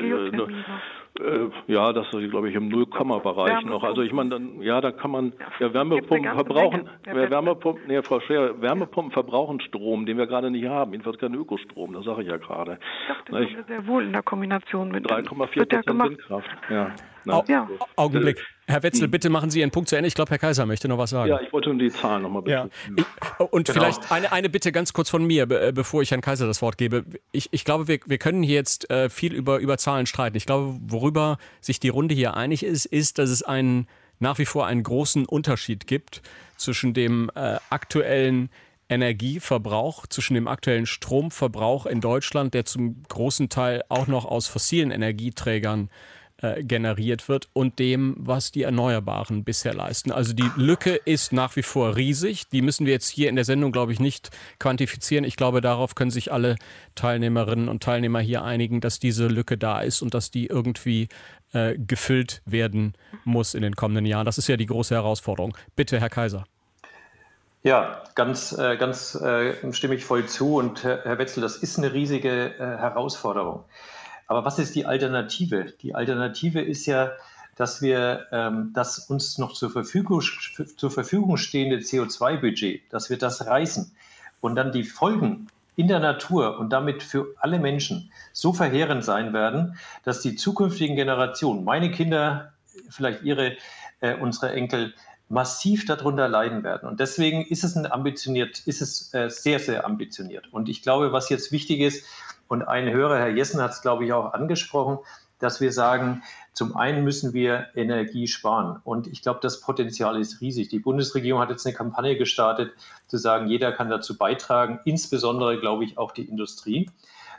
E: das ist, glaube ich, im Null-Komma-Bereich noch. Also ich meine, da kann man Wärmepumpen verbrauchen. Wärmepumpen verbrauchen Strom, den wir gerade nicht haben. Jedenfalls keinen Ökostrom, das sage ich ja gerade.
I: Das ist sehr wohl in der Kombination mit
E: 3,4% Windkraft.
B: Augenblick. Herr Wetzel, bitte machen Sie Ihren Punkt zu Ende. Ich glaube, Herr Kaiser möchte noch was sagen.
E: Ja, ich wollte nur die Zahlen nochmal besprechen.
B: Vielleicht eine Bitte ganz kurz von mir, bevor ich Herrn Kaiser das Wort gebe. Ich glaube, wir können hier jetzt viel über Zahlen streiten. Ich glaube, worüber sich die Runde hier einig ist, dass es nach wie vor einen großen Unterschied gibt zwischen dem aktuellen Energieverbrauch, zwischen dem aktuellen Stromverbrauch in Deutschland, der zum großen Teil auch noch aus fossilen Energieträgern generiert wird, und dem, was die Erneuerbaren bisher leisten. Also die Lücke ist nach wie vor riesig. Die müssen wir jetzt hier in der Sendung, glaube ich, nicht quantifizieren. Ich glaube, darauf können sich alle Teilnehmerinnen und Teilnehmer hier einigen, dass diese Lücke da ist und dass die irgendwie gefüllt werden muss in den kommenden Jahren. Das ist ja die große Herausforderung. Bitte, Herr Kaiser.
D: Ja, ganz stimme ich voll zu. Und Herr Wetzel, das ist eine riesige Herausforderung. Aber was ist die Alternative? Die Alternative ist ja, dass wir das uns noch zur Verfügung stehende CO2-Budget, dass wir das reißen und dann die Folgen in der Natur und damit für alle Menschen so verheerend sein werden, dass die zukünftigen Generationen, meine Kinder, vielleicht unsere Enkel, massiv darunter leiden werden. Und deswegen ist es sehr, sehr ambitioniert. Und ich glaube, was jetzt wichtig ist, und ein Hörer, Herr Jessen, hat es, glaube ich, auch angesprochen, dass wir sagen, zum einen müssen wir Energie sparen. Und ich glaube, das Potenzial ist riesig. Die Bundesregierung hat jetzt eine Kampagne gestartet, zu sagen, jeder kann dazu beitragen, insbesondere, glaube ich, auch die Industrie.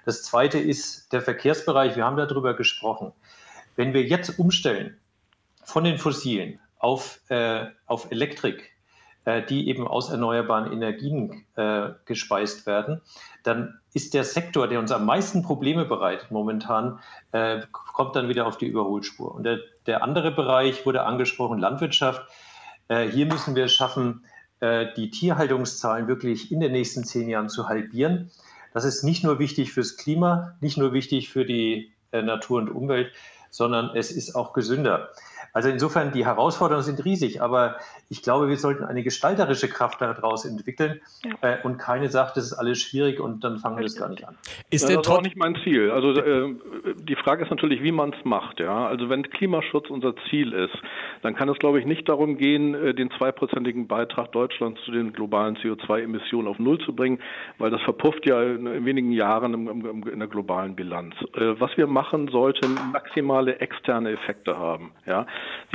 D: Das Zweite ist der Verkehrsbereich. Wir haben darüber gesprochen. Wenn wir jetzt umstellen von den Fossilen auf Elektrik, die eben aus erneuerbaren Energien gespeist werden, dann ist der Sektor, der uns am meisten Probleme bereitet momentan, kommt dann wieder auf die Überholspur. Und der andere Bereich wurde angesprochen, Landwirtschaft. Hier müssen wir es schaffen, die Tierhaltungszahlen wirklich in den nächsten 10 Jahren zu halbieren. Das ist nicht nur wichtig fürs Klima, nicht nur wichtig für die Natur und Umwelt, sondern es ist auch gesünder. Also insofern, die Herausforderungen sind riesig, aber ich glaube, wir sollten eine gestalterische Kraft daraus entwickeln und keine sagt, das ist alles schwierig und dann fangen wir das gar nicht an.
E: Das ist auch nicht mein Ziel. Also die Frage ist natürlich, wie man es macht. Ja? Also wenn Klimaschutz unser Ziel ist, dann kann es, glaube ich, nicht darum gehen, den 2%igen Beitrag Deutschlands zu den globalen CO2-Emissionen auf Null zu bringen, weil das verpufft ja in wenigen Jahren in der globalen Bilanz. Was wir machen, sollte maximale externe Effekte haben. Ja? Die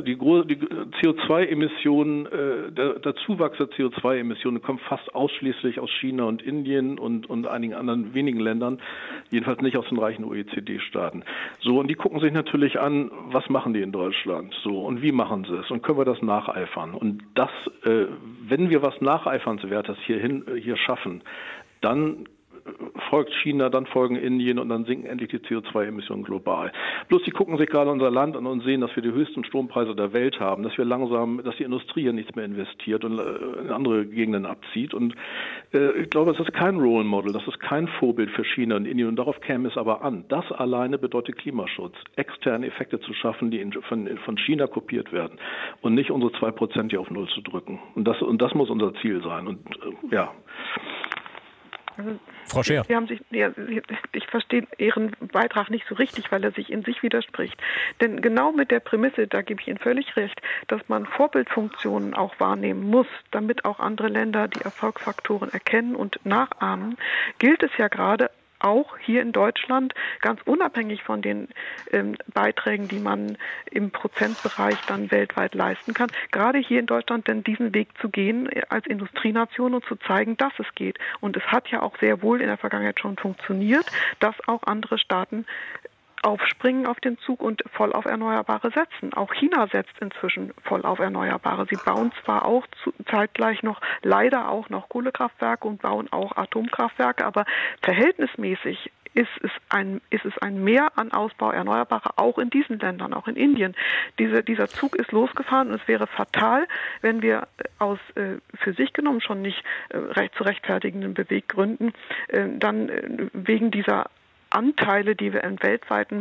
E: CO2-Emissionen, der Zuwachs der CO2-Emissionen kommt fast ausschließlich aus China und Indien und einigen anderen wenigen Ländern, jedenfalls nicht aus den reichen OECD-Staaten. So, und die gucken sich natürlich an, was machen die in Deutschland? So, und wie machen sie es? Und können wir das nacheifern? Und das, wenn wir was Nacheifernwertes hier schaffen, dann folgt China, dann folgen Indien und dann sinken endlich die CO2-Emissionen global. Bloß die gucken sich gerade unser Land an und sehen, dass wir die höchsten Strompreise der Welt haben, dass die Industrie hier nichts mehr investiert und in andere Gegenden abzieht. Und ich glaube, es ist kein Role Model, das ist kein Vorbild für China und Indien. Und darauf käme es aber an. Das alleine bedeutet Klimaschutz, externe Effekte zu schaffen, die von China kopiert werden und nicht unsere 2% hier auf Null zu drücken. Und das muss unser Ziel sein. Und ja.
I: Also,
B: Frau Scheer.
I: Ich verstehe Ihren Beitrag nicht so richtig, weil er sich in sich widerspricht. Denn genau mit der Prämisse, da gebe ich Ihnen völlig recht, dass man Vorbildfunktionen auch wahrnehmen muss, damit auch andere Länder die Erfolgsfaktoren erkennen und nachahmen, gilt es ja gerade auch hier in Deutschland, ganz unabhängig von den Beiträgen, die man im Prozentbereich dann weltweit leisten kann, gerade hier in Deutschland denn diesen Weg zu gehen als Industrienation und zu zeigen, dass es geht. Und es hat ja auch sehr wohl in der Vergangenheit schon funktioniert, dass auch andere Staaten aufspringen auf den Zug und voll auf Erneuerbare setzen. Auch China setzt inzwischen voll auf Erneuerbare. Sie bauen zwar auch zeitgleich leider auch noch Kohlekraftwerke und bauen auch Atomkraftwerke, aber verhältnismäßig ist es ein Mehr an Ausbau Erneuerbarer, auch in diesen Ländern, auch in Indien. Dieser Zug ist losgefahren und es wäre fatal, wenn wir aus für sich genommen schon nicht zu rechtfertigenden Beweggründen dann wegen dieser Anteile, die wir in weltweiten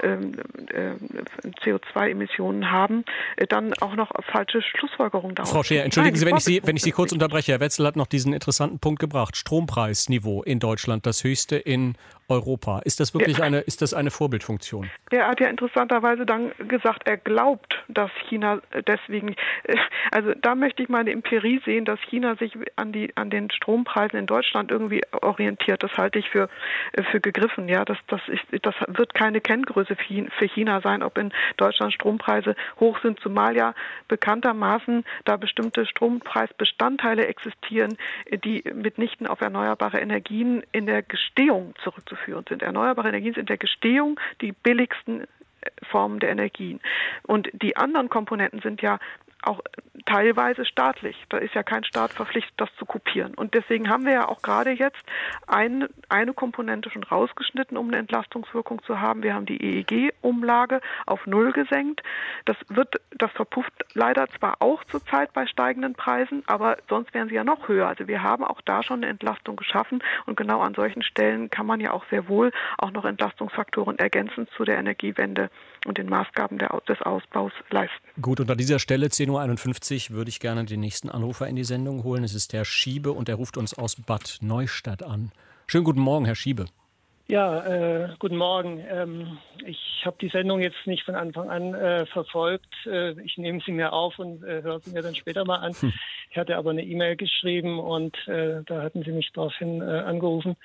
I: CO2-Emissionen haben, dann auch noch falsche Schlussfolgerungen daraus.
B: Frau Scheer, entschuldigen Sie, wenn ich Sie kurz unterbreche. Herr Wetzel hat noch diesen interessanten Punkt gebracht. Strompreisniveau in Deutschland, das höchste in Europa. Ist das wirklich eine Vorbildfunktion? Er
I: hat ja interessanterweise dann gesagt, er glaubt, dass China deswegen, also da möchte ich mal eine Empirie sehen, dass China sich an den Strompreisen in Deutschland irgendwie orientiert. Das halte ich für gegriffen. Ja, das wird keine Kenngröße für China sein, ob in Deutschland Strompreise hoch sind, zumal ja bekanntermaßen da bestimmte Strompreisbestandteile existieren, die mitnichten auf erneuerbare Energien in der Gestehung zurückzuführen sind. Erneuerbare Energien sind in der Gestehung die billigsten Formen der Energien. Und die anderen Komponenten sind ja auch teilweise staatlich. Da ist ja kein Staat verpflichtet, das zu kopieren. Und deswegen haben wir ja auch gerade jetzt eine Komponente schon rausgeschnitten, um eine Entlastungswirkung zu haben. Wir haben die EEG-Umlage auf 0 gesenkt. Das verpufft leider zwar auch zurzeit bei steigenden Preisen, aber sonst wären sie ja noch höher. Also wir haben auch da schon eine Entlastung geschaffen und genau an solchen Stellen kann man ja auch sehr wohl auch noch Entlastungsfaktoren ergänzend zu der Energiewende und den Maßgaben des Ausbaus leisten.
B: Gut, und an dieser Stelle 10.51 Uhr würde ich gerne den nächsten Anrufer in die Sendung holen. Es ist Herr Schiebe und er ruft uns aus Bad Neustadt an. Schönen guten Morgen, Herr Schiebe.
L: Ja, guten Morgen. Ich habe die Sendung jetzt nicht von Anfang an verfolgt. Ich nehme sie mir auf und höre sie mir dann später mal an. Ich hatte aber eine E-Mail geschrieben und da hatten Sie mich daraufhin angerufen.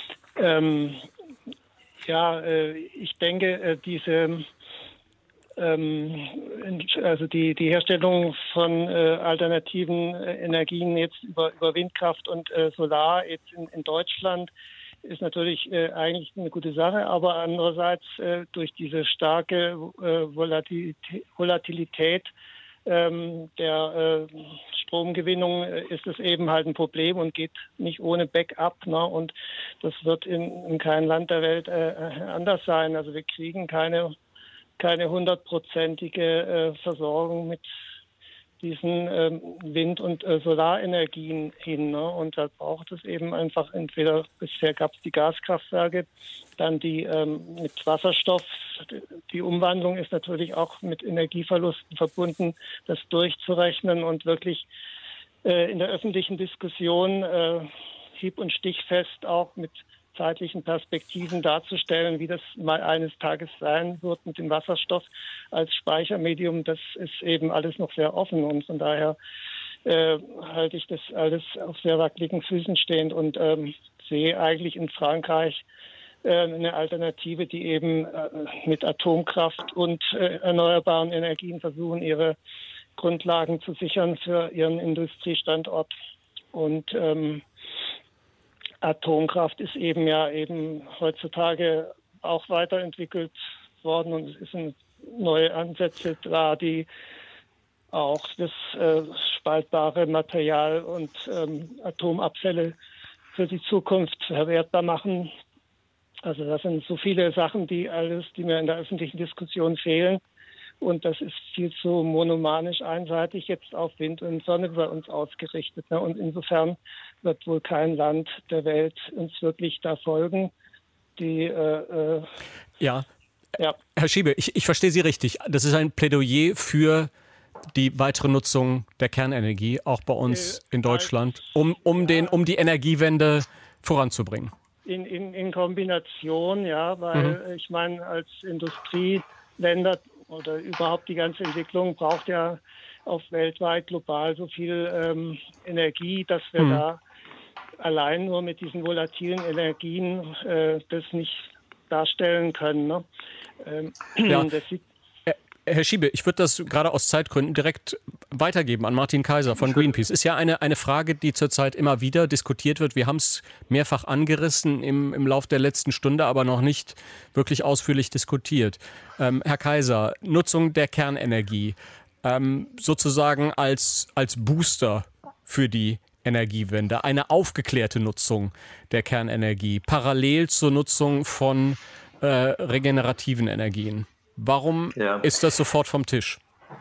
L: Ich denke, die Herstellung von alternativen Energien jetzt über Windkraft und Solar jetzt in Deutschland ist natürlich eigentlich eine gute Sache, aber andererseits durch diese starke Volatilität der Stromgewinnung ist es eben halt ein Problem und geht nicht ohne Backup. Ne? Und das wird in keinem Land der Welt anders sein. Also wir kriegen keine 100%ige Versorgung mit diesen Wind- und Solarenergien hin. Ne? Und da braucht es eben einfach entweder, bisher gab es die Gaskraftwerke, dann die mit Wasserstoff. Die Umwandlung ist natürlich auch mit Energieverlusten verbunden, das durchzurechnen und wirklich in der öffentlichen Diskussion hieb- und stichfest auch mit zeitlichen Perspektiven darzustellen, wie das mal eines Tages sein wird mit dem Wasserstoff als Speichermedium. Das ist eben alles noch sehr offen und von daher halte ich das alles auf sehr wackeligen Füßen stehend und sehe eigentlich in Frankreich eine Alternative, die eben mit Atomkraft und erneuerbaren Energien versuchen, ihre Grundlagen zu sichern für ihren Industriestandort. Und Atomkraft ist eben heutzutage auch weiterentwickelt worden und es sind neue Ansätze da, die auch das spaltbare Material und Atomabfälle für die Zukunft verwertbar machen. Also das sind so viele Sachen, die mir in der öffentlichen Diskussion fehlen. Und das ist viel zu monomanisch einseitig jetzt auf Wind und Sonne bei uns ausgerichtet. Ne? Und insofern wird wohl kein Land der Welt uns wirklich da folgen.
B: Ja, Herr Schiebe, ich verstehe Sie richtig. Das ist ein Plädoyer für die weitere Nutzung der Kernenergie, auch bei uns in Deutschland, um die Energiewende voranzubringen.
L: In Kombination, ja, weil ich meine, als Industrieländer oder überhaupt die ganze Entwicklung braucht ja auf weltweit global so viel Energie, dass wir da allein nur mit diesen volatilen Energien das nicht darstellen können. Ne?
B: Herr Schiebe, ich würde das gerade aus Zeitgründen direkt weitergeben an Martin Kaiser von Greenpeace. Ist ja eine Frage, die zurzeit immer wieder diskutiert wird. Wir haben es mehrfach angerissen im Lauf der letzten Stunde, aber noch nicht wirklich ausführlich diskutiert. Herr Kaiser, Nutzung der Kernenergie sozusagen als Booster für die Energiewende, eine aufgeklärte Nutzung der Kernenergie, parallel zur Nutzung von regenerativen Energien. Warum ist das sofort vom Tisch?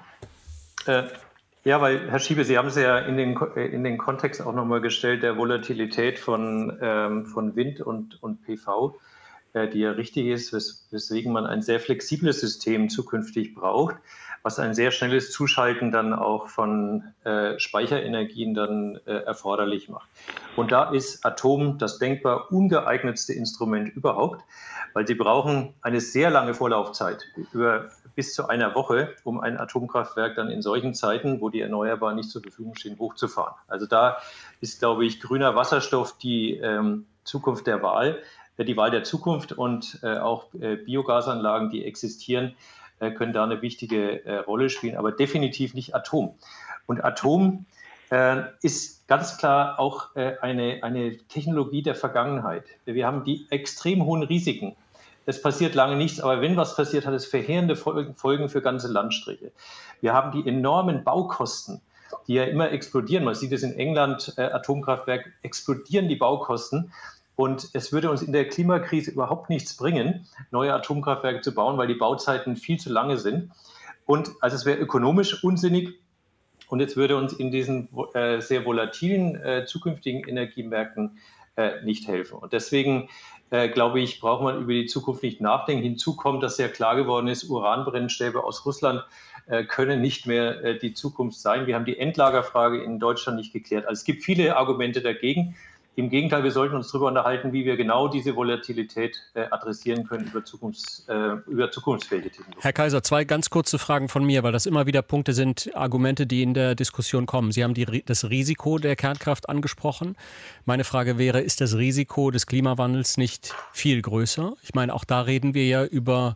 D: Weil, Herr Schiebe, Sie haben es ja in den Kontext auch nochmal gestellt, der Volatilität von Wind und PV, die ja richtig ist, weswegen man ein sehr flexibles System zukünftig braucht, was ein sehr schnelles Zuschalten dann auch von Speicherenergien dann erforderlich macht. Und da ist Atom das denkbar ungeeignetste Instrument überhaupt, weil Sie brauchen eine sehr lange Vorlaufzeit, über bis zu einer Woche, um ein Atomkraftwerk dann in solchen Zeiten, wo die Erneuerbaren nicht zur Verfügung stehen, hochzufahren. Also da ist, glaube ich, grüner Wasserstoff die Zukunft der Wahl, die Wahl der Zukunft und auch Biogasanlagen, die existieren, können da eine wichtige Rolle spielen, aber definitiv nicht Atom. Und Atom ist ganz klar auch eine Technologie der Vergangenheit. Wir haben die extrem hohen Risiken. Es passiert lange nichts, aber wenn was passiert, hat es verheerende Folgen für ganze Landstriche. Wir haben die enormen Baukosten, die ja immer explodieren. Man sieht es in England, Atomkraftwerk, explodieren die Baukosten. Und es würde uns in der Klimakrise überhaupt nichts bringen, neue Atomkraftwerke zu bauen, weil die Bauzeiten viel zu lange sind. Und also es wäre ökonomisch unsinnig. Und es würde uns in diesen sehr volatilen zukünftigen Energiemärkten nicht helfen. Und deswegen, glaube ich, braucht man über die Zukunft nicht nachdenken. Hinzu kommt, dass ja klar geworden ist, Uranbrennstäbe aus Russland können nicht mehr die Zukunft sein. Wir haben die Endlagerfrage in Deutschland nicht geklärt. Also es gibt viele Argumente dagegen. Im Gegenteil, wir sollten uns darüber unterhalten, wie wir genau diese Volatilität adressieren können über zukunftsfähige Technologien.
B: Herr Kaiser, 2 ganz kurze Fragen von mir, weil das immer wieder Punkte sind, Argumente, die in der Diskussion kommen. Sie haben das Risiko der Kernkraft angesprochen. Meine Frage wäre, ist das Risiko des Klimawandels nicht viel größer? Ich meine, auch da reden wir ja über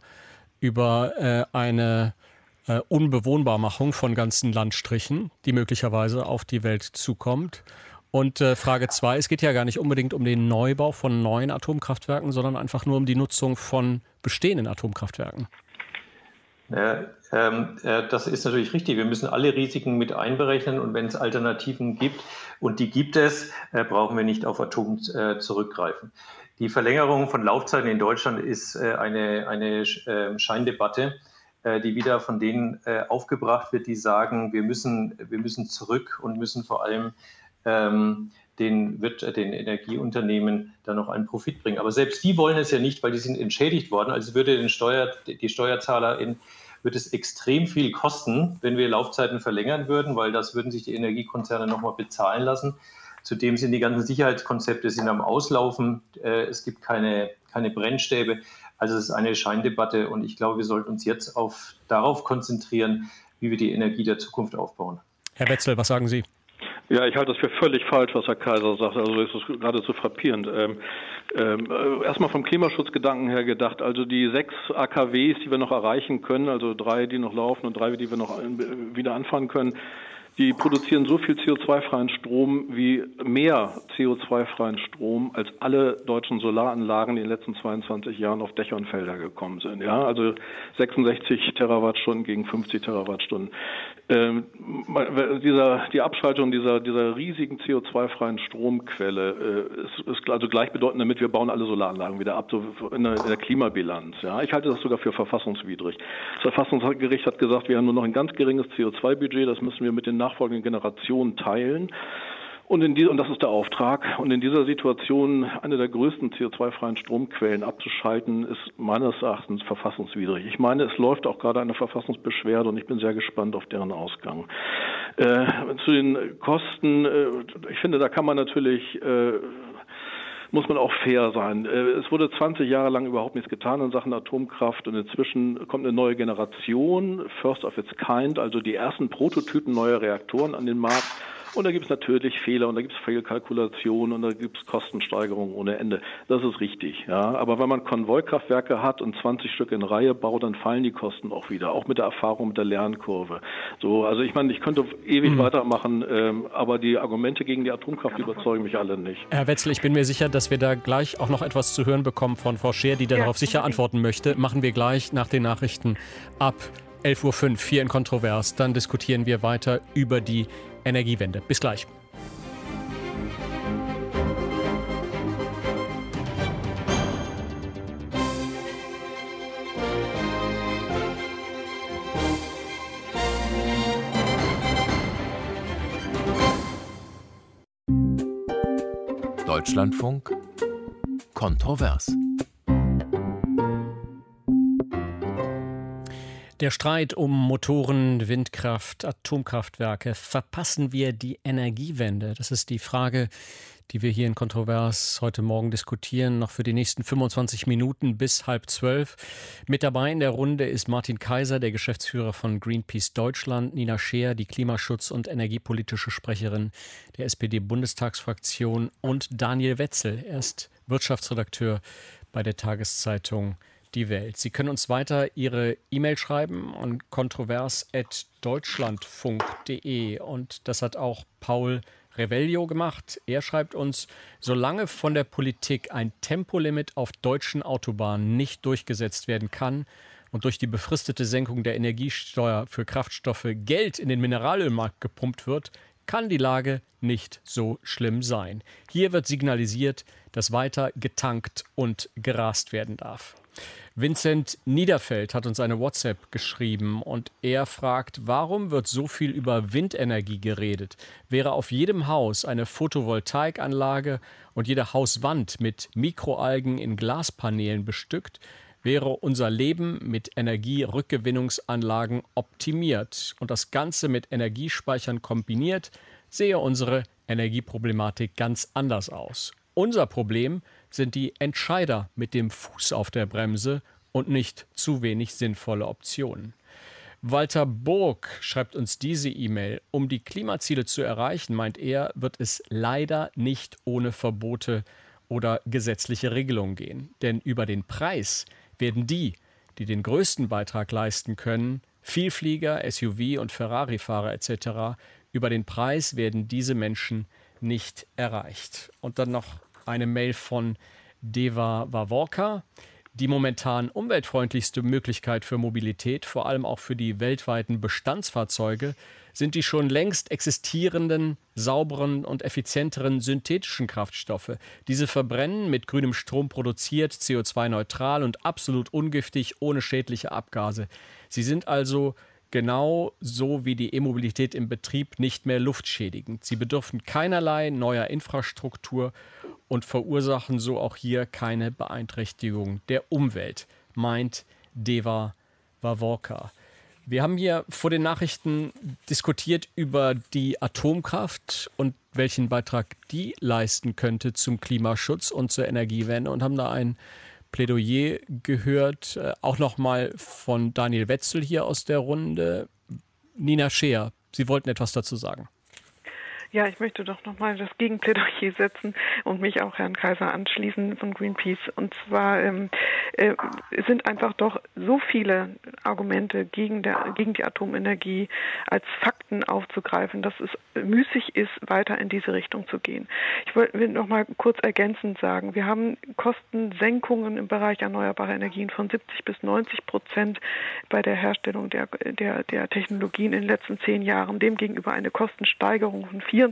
B: eine Unbewohnbarmachung von ganzen Landstrichen, die möglicherweise auf die Welt zukommt. Und Frage 2, es geht ja gar nicht unbedingt um den Neubau von neuen Atomkraftwerken, sondern einfach nur um die Nutzung von bestehenden Atomkraftwerken.
D: Das ist natürlich richtig. Wir müssen alle Risiken mit einberechnen und wenn es Alternativen gibt, und die gibt es, brauchen wir nicht auf Atom zurückgreifen. Die Verlängerung von Laufzeiten in Deutschland ist eine Scheindebatte, die wieder von denen aufgebracht wird, die sagen, wir müssen zurück und müssen vor allem den Energieunternehmen da noch einen Profit bringen. Aber selbst die wollen es ja nicht, weil die sind entschädigt worden. Also würde die Steuerzahler wird es extrem viel kosten, wenn wir Laufzeiten verlängern würden, weil das würden sich die Energiekonzerne nochmal bezahlen lassen. Zudem sind die ganzen Sicherheitskonzepte am Auslaufen. Es gibt keine Brennstäbe. Also es ist eine Scheindebatte und ich glaube, wir sollten uns jetzt darauf konzentrieren, wie wir die Energie der Zukunft aufbauen.
B: Herr Wetzel, was sagen Sie?
E: Ja, ich halte das für völlig falsch, was Herr Kaiser sagt. Also es ist geradezu frappierend. Erstmal vom Klimaschutzgedanken her gedacht, also die 6 AKWs, die wir noch erreichen können, also 3, die noch laufen und 3, die wir noch wieder anfahren können, die produzieren so viel CO2-freien Strom wie mehr CO2-freien Strom, als alle deutschen Solaranlagen in den letzten 22 Jahren auf Dächer und Felder gekommen sind. Ja, also 66 Terawattstunden gegen 50 Terawattstunden. Die Abschaltung dieser riesigen CO2-freien Stromquelle ist also gleichbedeutend damit, wir bauen alle Solaranlagen wieder ab, so in der Klimabilanz. Ja, ich halte das sogar für verfassungswidrig. Das Verfassungsgericht hat gesagt, wir haben nur noch ein ganz geringes CO2-Budget, das müssen wir mit den nachfolgenden Generationen teilen. Und das ist der Auftrag. Und in dieser Situation eine der größten CO2-freien Stromquellen abzuschalten, ist meines Erachtens verfassungswidrig. Ich meine, es läuft auch gerade eine Verfassungsbeschwerde und ich bin sehr gespannt auf deren Ausgang. Zu den Kosten, ich finde, da kann man natürlich muss man auch fair sein. Es wurde 20 Jahre lang überhaupt nichts getan in Sachen Atomkraft und inzwischen kommt eine neue Generation, First of its Kind, also die ersten Prototypen neuer Reaktoren an den Markt. Und da gibt es natürlich Fehler und da gibt es Fehlkalkulationen und da gibt es Kostensteigerungen ohne Ende. Das ist richtig. Ja. Aber wenn man Konvoikraftwerke hat und 20 Stück in Reihe baut, dann fallen die Kosten auch wieder, auch mit der Erfahrung, mit der Lernkurve. So, also ich meine, ich könnte ewig weitermachen, aber die Argumente gegen die Atomkraft überzeugen mich alle nicht.
B: Herr Wetzel, ich bin mir sicher, dass wir da gleich auch noch etwas zu hören bekommen von Frau Scheer, die darauf sicher antworten möchte. Machen wir gleich nach den Nachrichten ab 11.05 Uhr hier in Kontrovers. Dann diskutieren wir weiter über die Energiewende. Bis gleich.
A: Deutschlandfunk Kontrovers.
B: Der Streit um Motoren, Windkraft, Atomkraftwerke. Verpassen wir die Energiewende? Das ist die Frage, die wir hier in Kontrovers heute Morgen diskutieren, noch für die nächsten 25 Minuten bis 11:30. Mit dabei in der Runde ist Martin Kaiser, der Geschäftsführer von Greenpeace Deutschland, Nina Scheer, die Klimaschutz- und energiepolitische Sprecherin der SPD-Bundestagsfraktion und Daniel Wetzel. Er ist Wirtschaftsredakteur bei der Tageszeitung Die Welt. Sie können uns weiter Ihre E-Mail schreiben an kontrovers@deutschlandfunk.de und das hat auch Paul Revelio gemacht. Er schreibt uns, solange von der Politik ein Tempolimit auf deutschen Autobahnen nicht durchgesetzt werden kann und durch die befristete Senkung der Energiesteuer für Kraftstoffe Geld in den Mineralölmarkt gepumpt wird, kann die Lage nicht so schlimm sein. Hier wird signalisiert, dass weiter getankt und gerast werden darf. Vincent Niederfeld hat uns eine WhatsApp geschrieben und er fragt, warum wird so viel über Windenergie geredet? Wäre auf jedem Haus eine Photovoltaikanlage und jede Hauswand mit Mikroalgen in Glaspaneelen bestückt, wäre unser Leben mit Energierückgewinnungsanlagen optimiert und das Ganze mit Energiespeichern kombiniert, sehe unsere Energieproblematik ganz anders aus. Unser Problem sind die Entscheider mit dem Fuß auf der Bremse und nicht zu wenig sinnvolle Optionen. Walter Burg schreibt uns diese E-Mail. Um die Klimaziele zu erreichen, meint er, wird es leider nicht ohne Verbote oder gesetzliche Regelungen gehen. Denn über den Preis werden die den größten Beitrag leisten können, Vielflieger, SUV- und Ferrari-Fahrer etc., über den Preis werden diese Menschen nicht erreicht. Und dann noch eine Mail von Deva Waworka. Die momentan umweltfreundlichste Möglichkeit für Mobilität, vor allem auch für die weltweiten Bestandsfahrzeuge, sind die schon längst existierenden, sauberen und effizienteren synthetischen Kraftstoffe. Diese verbrennen mit grünem Strom produziert, CO2-neutral und absolut ungiftig, ohne schädliche Abgase. Sie sind also genau so wie die E-Mobilität im Betrieb nicht mehr luftschädigend. Sie bedürfen keinerlei neuer Infrastruktur und verursachen so auch hier keine Beeinträchtigung der Umwelt, meint Deva Waworka. Wir haben hier vor den Nachrichten diskutiert über die Atomkraft und welchen Beitrag die leisten könnte zum Klimaschutz und zur Energiewende und haben da ein Plädoyer gehört, auch nochmal von Daniel Wetzel hier aus der Runde. Nina Scheer, Sie wollten etwas dazu sagen.
I: Ja, ich möchte doch nochmal das Gegenplädoyer setzen und mich auch Herrn Kaiser anschließen von Greenpeace. Und zwar sind einfach doch so viele Argumente gegen die Atomenergie als Fakten aufzugreifen, dass es müßig ist, weiter in diese Richtung zu gehen. Ich will noch mal kurz ergänzend sagen, wir haben Kostensenkungen im Bereich erneuerbare Energien von 70-90% bei der Herstellung der Technologien in den letzten 10 Jahren, demgegenüber eine Kostensteigerung von 24%.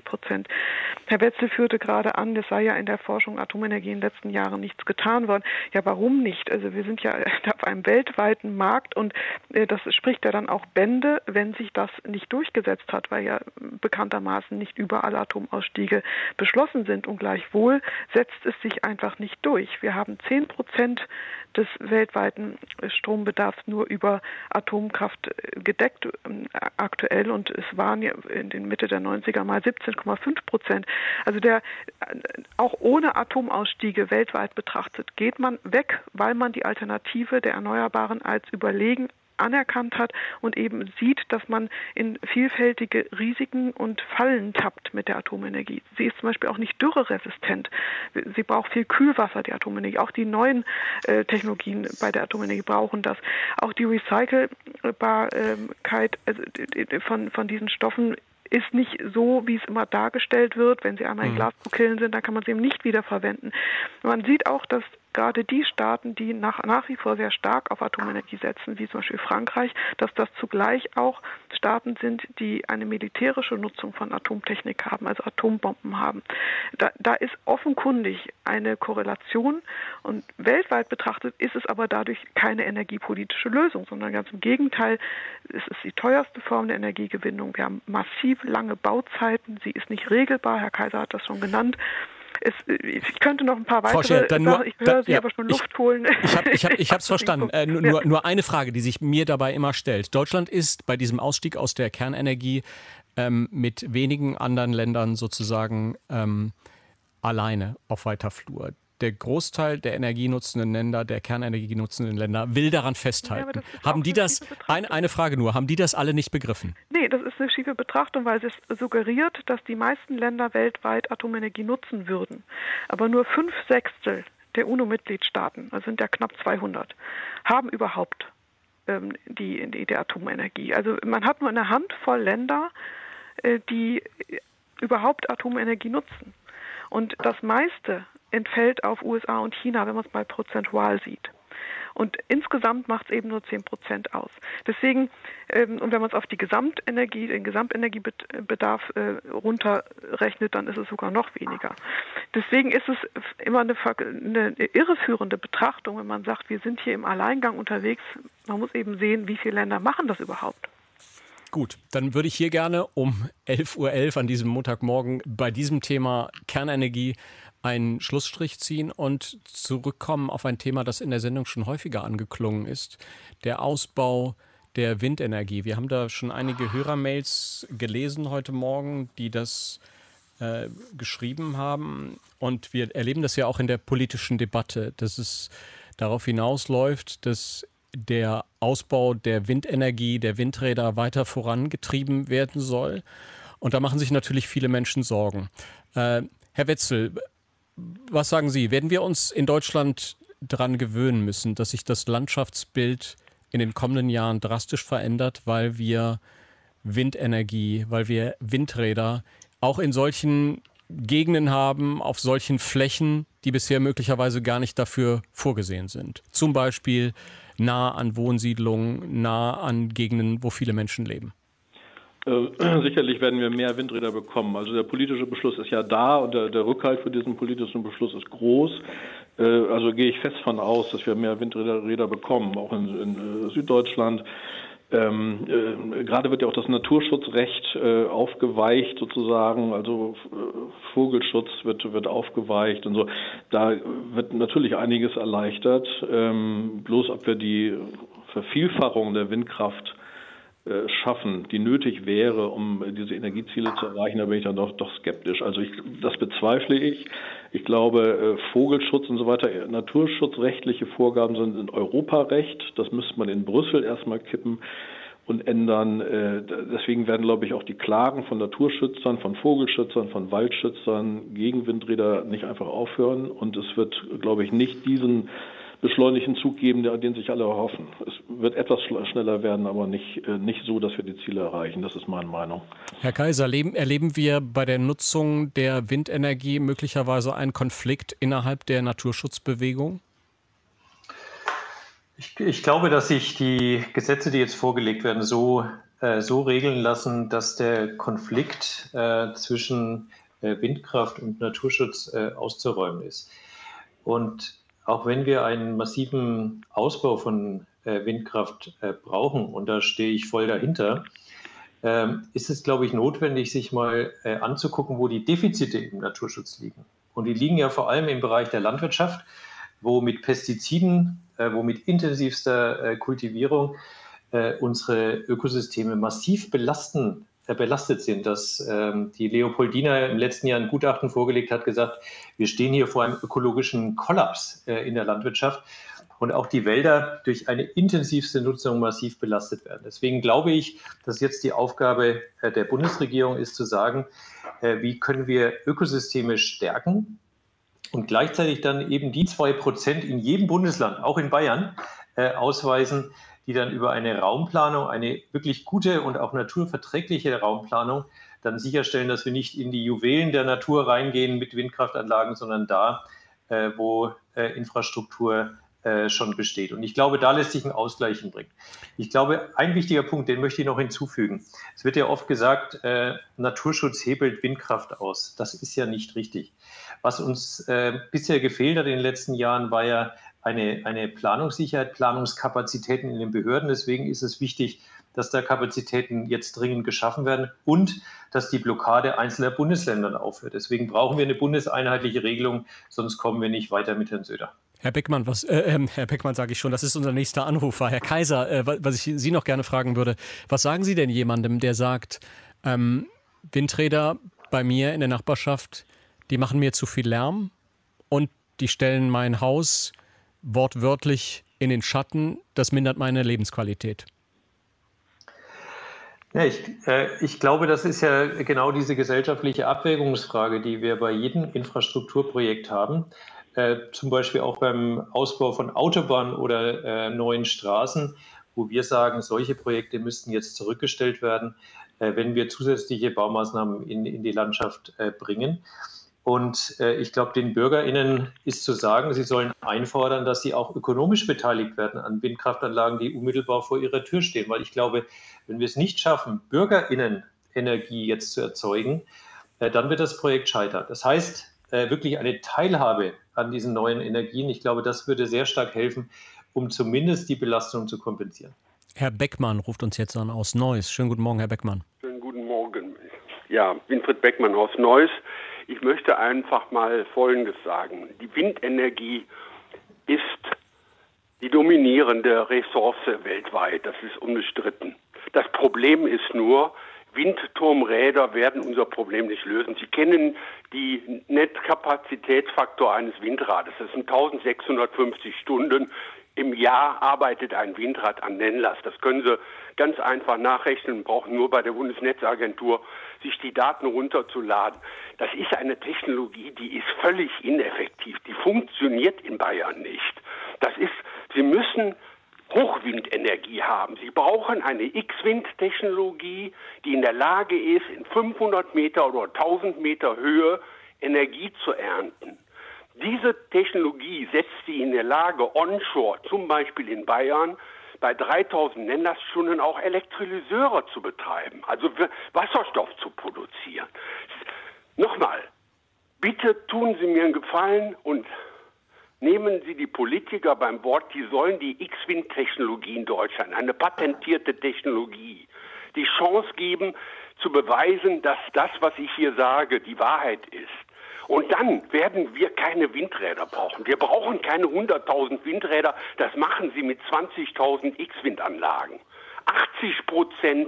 I: Herr Wetzel führte gerade an, es sei ja in der Forschung Atomenergie in den letzten Jahren nichts getan worden. Ja, warum nicht? Also wir sind ja auf einem weltweiten Markt und das spricht ja dann auch Bände, wenn sich das nicht durchgesetzt hat, weil ja bekanntermaßen nicht überall Atomausstiege beschlossen sind und gleichwohl setzt es sich einfach nicht durch. Wir haben 10% des weltweiten Strombedarfs nur über Atomkraft gedeckt aktuell und es waren ja in den Mitte der 90er mal 17,5%. Also auch ohne Atomausstiege weltweit betrachtet geht man weg, weil man die Alternative der Erneuerbaren als überlegen anerkannt hat und eben sieht, dass man in vielfältige Risiken und Fallen tappt mit der Atomenergie. Sie ist zum Beispiel auch nicht dürreresistent. Sie braucht viel Kühlwasser, die Atomenergie. Auch die neuen Technologien bei der Atomenergie brauchen das. Auch die Recycelbarkeit von diesen Stoffen ist nicht so, wie es immer dargestellt wird. Wenn sie einmal in Glaskokillen sind, dann kann man sie eben nicht wiederverwenden. Man sieht auch, dass gerade die Staaten, die nach wie vor sehr stark auf Atomenergie setzen, wie zum Beispiel Frankreich, dass das zugleich auch Staaten sind, die eine militärische Nutzung von Atomtechnik haben, also Atombomben haben. Da ist offenkundig eine Korrelation und weltweit betrachtet ist es aber dadurch keine energiepolitische Lösung, sondern ganz im Gegenteil, es ist die teuerste Form der Energiegewinnung. Wir haben massiv lange Bauzeiten, sie ist nicht regelbar, Herr Kaiser hat das schon genannt. Ich könnte noch ein paar weitere Sachen, ich höre Sie aber schon Luft holen.
B: Ich habe es verstanden. Nur eine Frage, die sich mir dabei immer stellt. Deutschland ist bei diesem Ausstieg aus der Kernenergie mit wenigen anderen Ländern sozusagen alleine auf weiter Flur. Der Großteil der energienutzenden Länder, der kernenergienutzenden Länder, will daran festhalten. Haben die das, eine Frage nur, haben die das alle nicht begriffen?
I: Nee, das ist eine schiefe Betrachtung, weil es suggeriert, dass die meisten Länder weltweit Atomenergie nutzen würden. Aber nur 5/6 der UNO-Mitgliedstaaten, also sind ja knapp 200, haben überhaupt die Atomenergie. Also man hat nur eine Handvoll Länder, die überhaupt Atomenergie nutzen. Und das meiste entfällt auf USA und China, wenn man es mal prozentual sieht. Und insgesamt macht es eben nur 10% aus. Deswegen, und wenn man es auf die den Gesamtenergiebedarf runterrechnet, dann ist es sogar noch weniger. Deswegen ist es immer eine irreführende Betrachtung, wenn man sagt, wir sind hier im Alleingang unterwegs. Man muss eben sehen, wie viele Länder machen das überhaupt.
B: Gut, dann würde ich hier gerne um 11:11 Uhr an diesem Montagmorgen bei diesem Thema Kernenergie einen Schlussstrich ziehen und zurückkommen auf ein Thema, das in der Sendung schon häufiger angeklungen ist, der Ausbau der Windenergie. Wir haben da schon einige Hörermails gelesen heute Morgen, die das geschrieben haben und wir erleben das ja auch in der politischen Debatte, dass es darauf hinausläuft, dass der Ausbau der Windenergie, der Windräder weiter vorangetrieben werden soll. Und da machen sich natürlich viele Menschen Sorgen. Herr Wetzel, was sagen Sie? Werden wir uns in Deutschland daran gewöhnen müssen, dass sich das Landschaftsbild in den kommenden Jahren drastisch verändert, weil wir Windenergie, weil wir Windräder auch in solchen Gegenden haben, auf solchen Flächen, die bisher möglicherweise gar nicht dafür vorgesehen sind. Zum Beispiel nah an Wohnsiedlungen, nah an Gegenden, wo viele Menschen leben.
E: Sicherlich werden wir mehr Windräder bekommen. Also der politische Beschluss ist ja da und der Rückhalt für diesen politischen Beschluss ist groß. Also gehe ich fest von aus, dass wir mehr Windräder bekommen, auch in Süddeutschland. Gerade wird ja auch das Naturschutzrecht aufgeweicht sozusagen, also Vogelschutz wird aufgeweicht und so. Da wird natürlich einiges erleichtert. Bloß ob wir die Vervielfachung der Windkraft schaffen, die nötig wäre, um diese Energieziele zu erreichen, da bin ich dann doch skeptisch. Also das bezweifle ich. Ich glaube, Vogelschutz und so weiter, naturschutzrechtliche Vorgaben sind in Europarecht. Das müsste man in Brüssel erstmal kippen und ändern. Deswegen werden, glaube ich, auch die Klagen von Naturschützern, von Vogelschützern, von Waldschützern gegen Windräder nicht einfach aufhören. Und es wird, glaube ich, nicht diesen beschleunigten Zug geben, den sich alle erhoffen. Es wird etwas schneller werden, aber nicht so, dass wir die Ziele erreichen. Das ist meine Meinung.
B: Herr Kaiser, erleben wir bei der Nutzung der Windenergie möglicherweise einen Konflikt innerhalb der Naturschutzbewegung?
D: Ich glaube, dass sich die Gesetze, die jetzt vorgelegt werden, so regeln lassen, dass der Konflikt zwischen Windkraft und Naturschutz auszuräumen ist. Und auch wenn wir einen massiven Ausbau von Windkraft brauchen, und da stehe ich voll dahinter, ist es, glaube ich, notwendig, sich mal anzugucken, wo die Defizite im Naturschutz liegen. Und die liegen ja vor allem im Bereich der Landwirtschaft, wo mit Pestiziden, wo mit intensivster Kultivierung unsere Ökosysteme massiv belastet sind, dass die Leopoldina im letzten Jahr ein Gutachten vorgelegt hat, gesagt, wir stehen hier vor einem ökologischen Kollaps in der Landwirtschaft und auch die Wälder durch eine intensivste Nutzung massiv belastet werden. Deswegen glaube ich, dass jetzt die Aufgabe der Bundesregierung ist, zu sagen, wie können wir Ökosysteme stärken und gleichzeitig dann eben die 2% in jedem Bundesland, auch in Bayern, ausweisen, die dann über eine Raumplanung, eine wirklich gute und auch naturverträgliche Raumplanung, dann sicherstellen, dass wir nicht in die Juwelen der Natur reingehen mit Windkraftanlagen, sondern da, wo Infrastruktur schon besteht. Und ich glaube, da lässt sich ein Ausgleich hinbringen. Ich glaube, ein wichtiger Punkt, den möchte ich noch hinzufügen. Es wird ja oft gesagt, Naturschutz hebelt Windkraft aus. Das ist ja nicht richtig. Was uns bisher gefehlt hat in den letzten Jahren, war ja eine Planungssicherheit, Planungskapazitäten in den Behörden. Deswegen ist es wichtig, dass da Kapazitäten jetzt dringend geschaffen werden und dass die Blockade einzelner Bundesländer aufhört. Deswegen brauchen wir eine bundeseinheitliche Regelung, sonst kommen wir nicht weiter mit Herrn Söder.
B: Herr Beckmann, Herr Beckmann sage ich schon, das ist unser nächster Anrufer. Herr Kaiser, was ich Sie noch gerne fragen würde, was sagen Sie denn jemandem, der sagt, Windräder bei mir in der Nachbarschaft, die machen mir zu viel Lärm und die stellen mein Haus wortwörtlich in den Schatten, das mindert meine Lebensqualität?
D: Ja, ich glaube, das ist ja genau diese gesellschaftliche Abwägungsfrage, die wir bei jedem Infrastrukturprojekt haben. Zum Beispiel auch beim Ausbau von Autobahnen oder neuen Straßen, wo wir sagen, solche Projekte müssten jetzt zurückgestellt werden, wenn wir zusätzliche Baumaßnahmen in die Landschaft bringen. Und ich glaube, den BürgerInnen ist zu sagen, sie sollen einfordern, dass sie auch ökonomisch beteiligt werden an Windkraftanlagen, die unmittelbar vor ihrer Tür stehen. Weil ich glaube, wenn wir es nicht schaffen, BürgerInnen Energie jetzt zu erzeugen, dann wird das Projekt scheitern. Das heißt, wirklich eine Teilhabe an diesen neuen Energien. Ich glaube, das würde sehr stark helfen, um zumindest die Belastung zu kompensieren.
B: Herr Beckmann ruft uns jetzt an aus Neuss. Schönen guten Morgen, Herr Beckmann.
M: Schönen guten Morgen. Ja, Winfried Beckmann aus Neuss. Ich möchte einfach mal Folgendes sagen. Die Windenergie ist die dominierende Ressource weltweit. Das ist unbestritten. Das Problem ist nur, Windturmräder werden unser Problem nicht lösen. Sie kennen die Netzkapazitätsfaktor eines Windrades. Das sind 1650 Stunden. Im Jahr arbeitet ein Windrad an Nennlast. Das können Sie ganz einfach nachrechnen, brauchen nur bei der Bundesnetzagentur sich die Daten runterzuladen. Das ist eine Technologie, die ist völlig ineffektiv. Die funktioniert in Bayern nicht. Sie müssen Hochwindenergie Windenergie haben. Sie brauchen eine X-Wind-Technologie, die in der Lage ist, in 500 Meter oder 1000 Meter Höhe Energie zu ernten. Diese Technologie setzt sie in der Lage, onshore, zum Beispiel in Bayern, bei 3000 Nennlaststunden auch Elektrolyseure zu betreiben, also Wasserstoff zu produzieren. Nochmal, bitte tun Sie mir einen Gefallen und nehmen Sie die Politiker beim Wort, die sollen die X-Wind-Technologie in Deutschland, eine patentierte Technologie, die Chance geben, zu beweisen, dass das, was ich hier sage, die Wahrheit ist. Und dann werden wir keine Windräder brauchen. Wir brauchen keine 100.000 Windräder. Das machen Sie mit 20.000 X-Windanlagen. 80%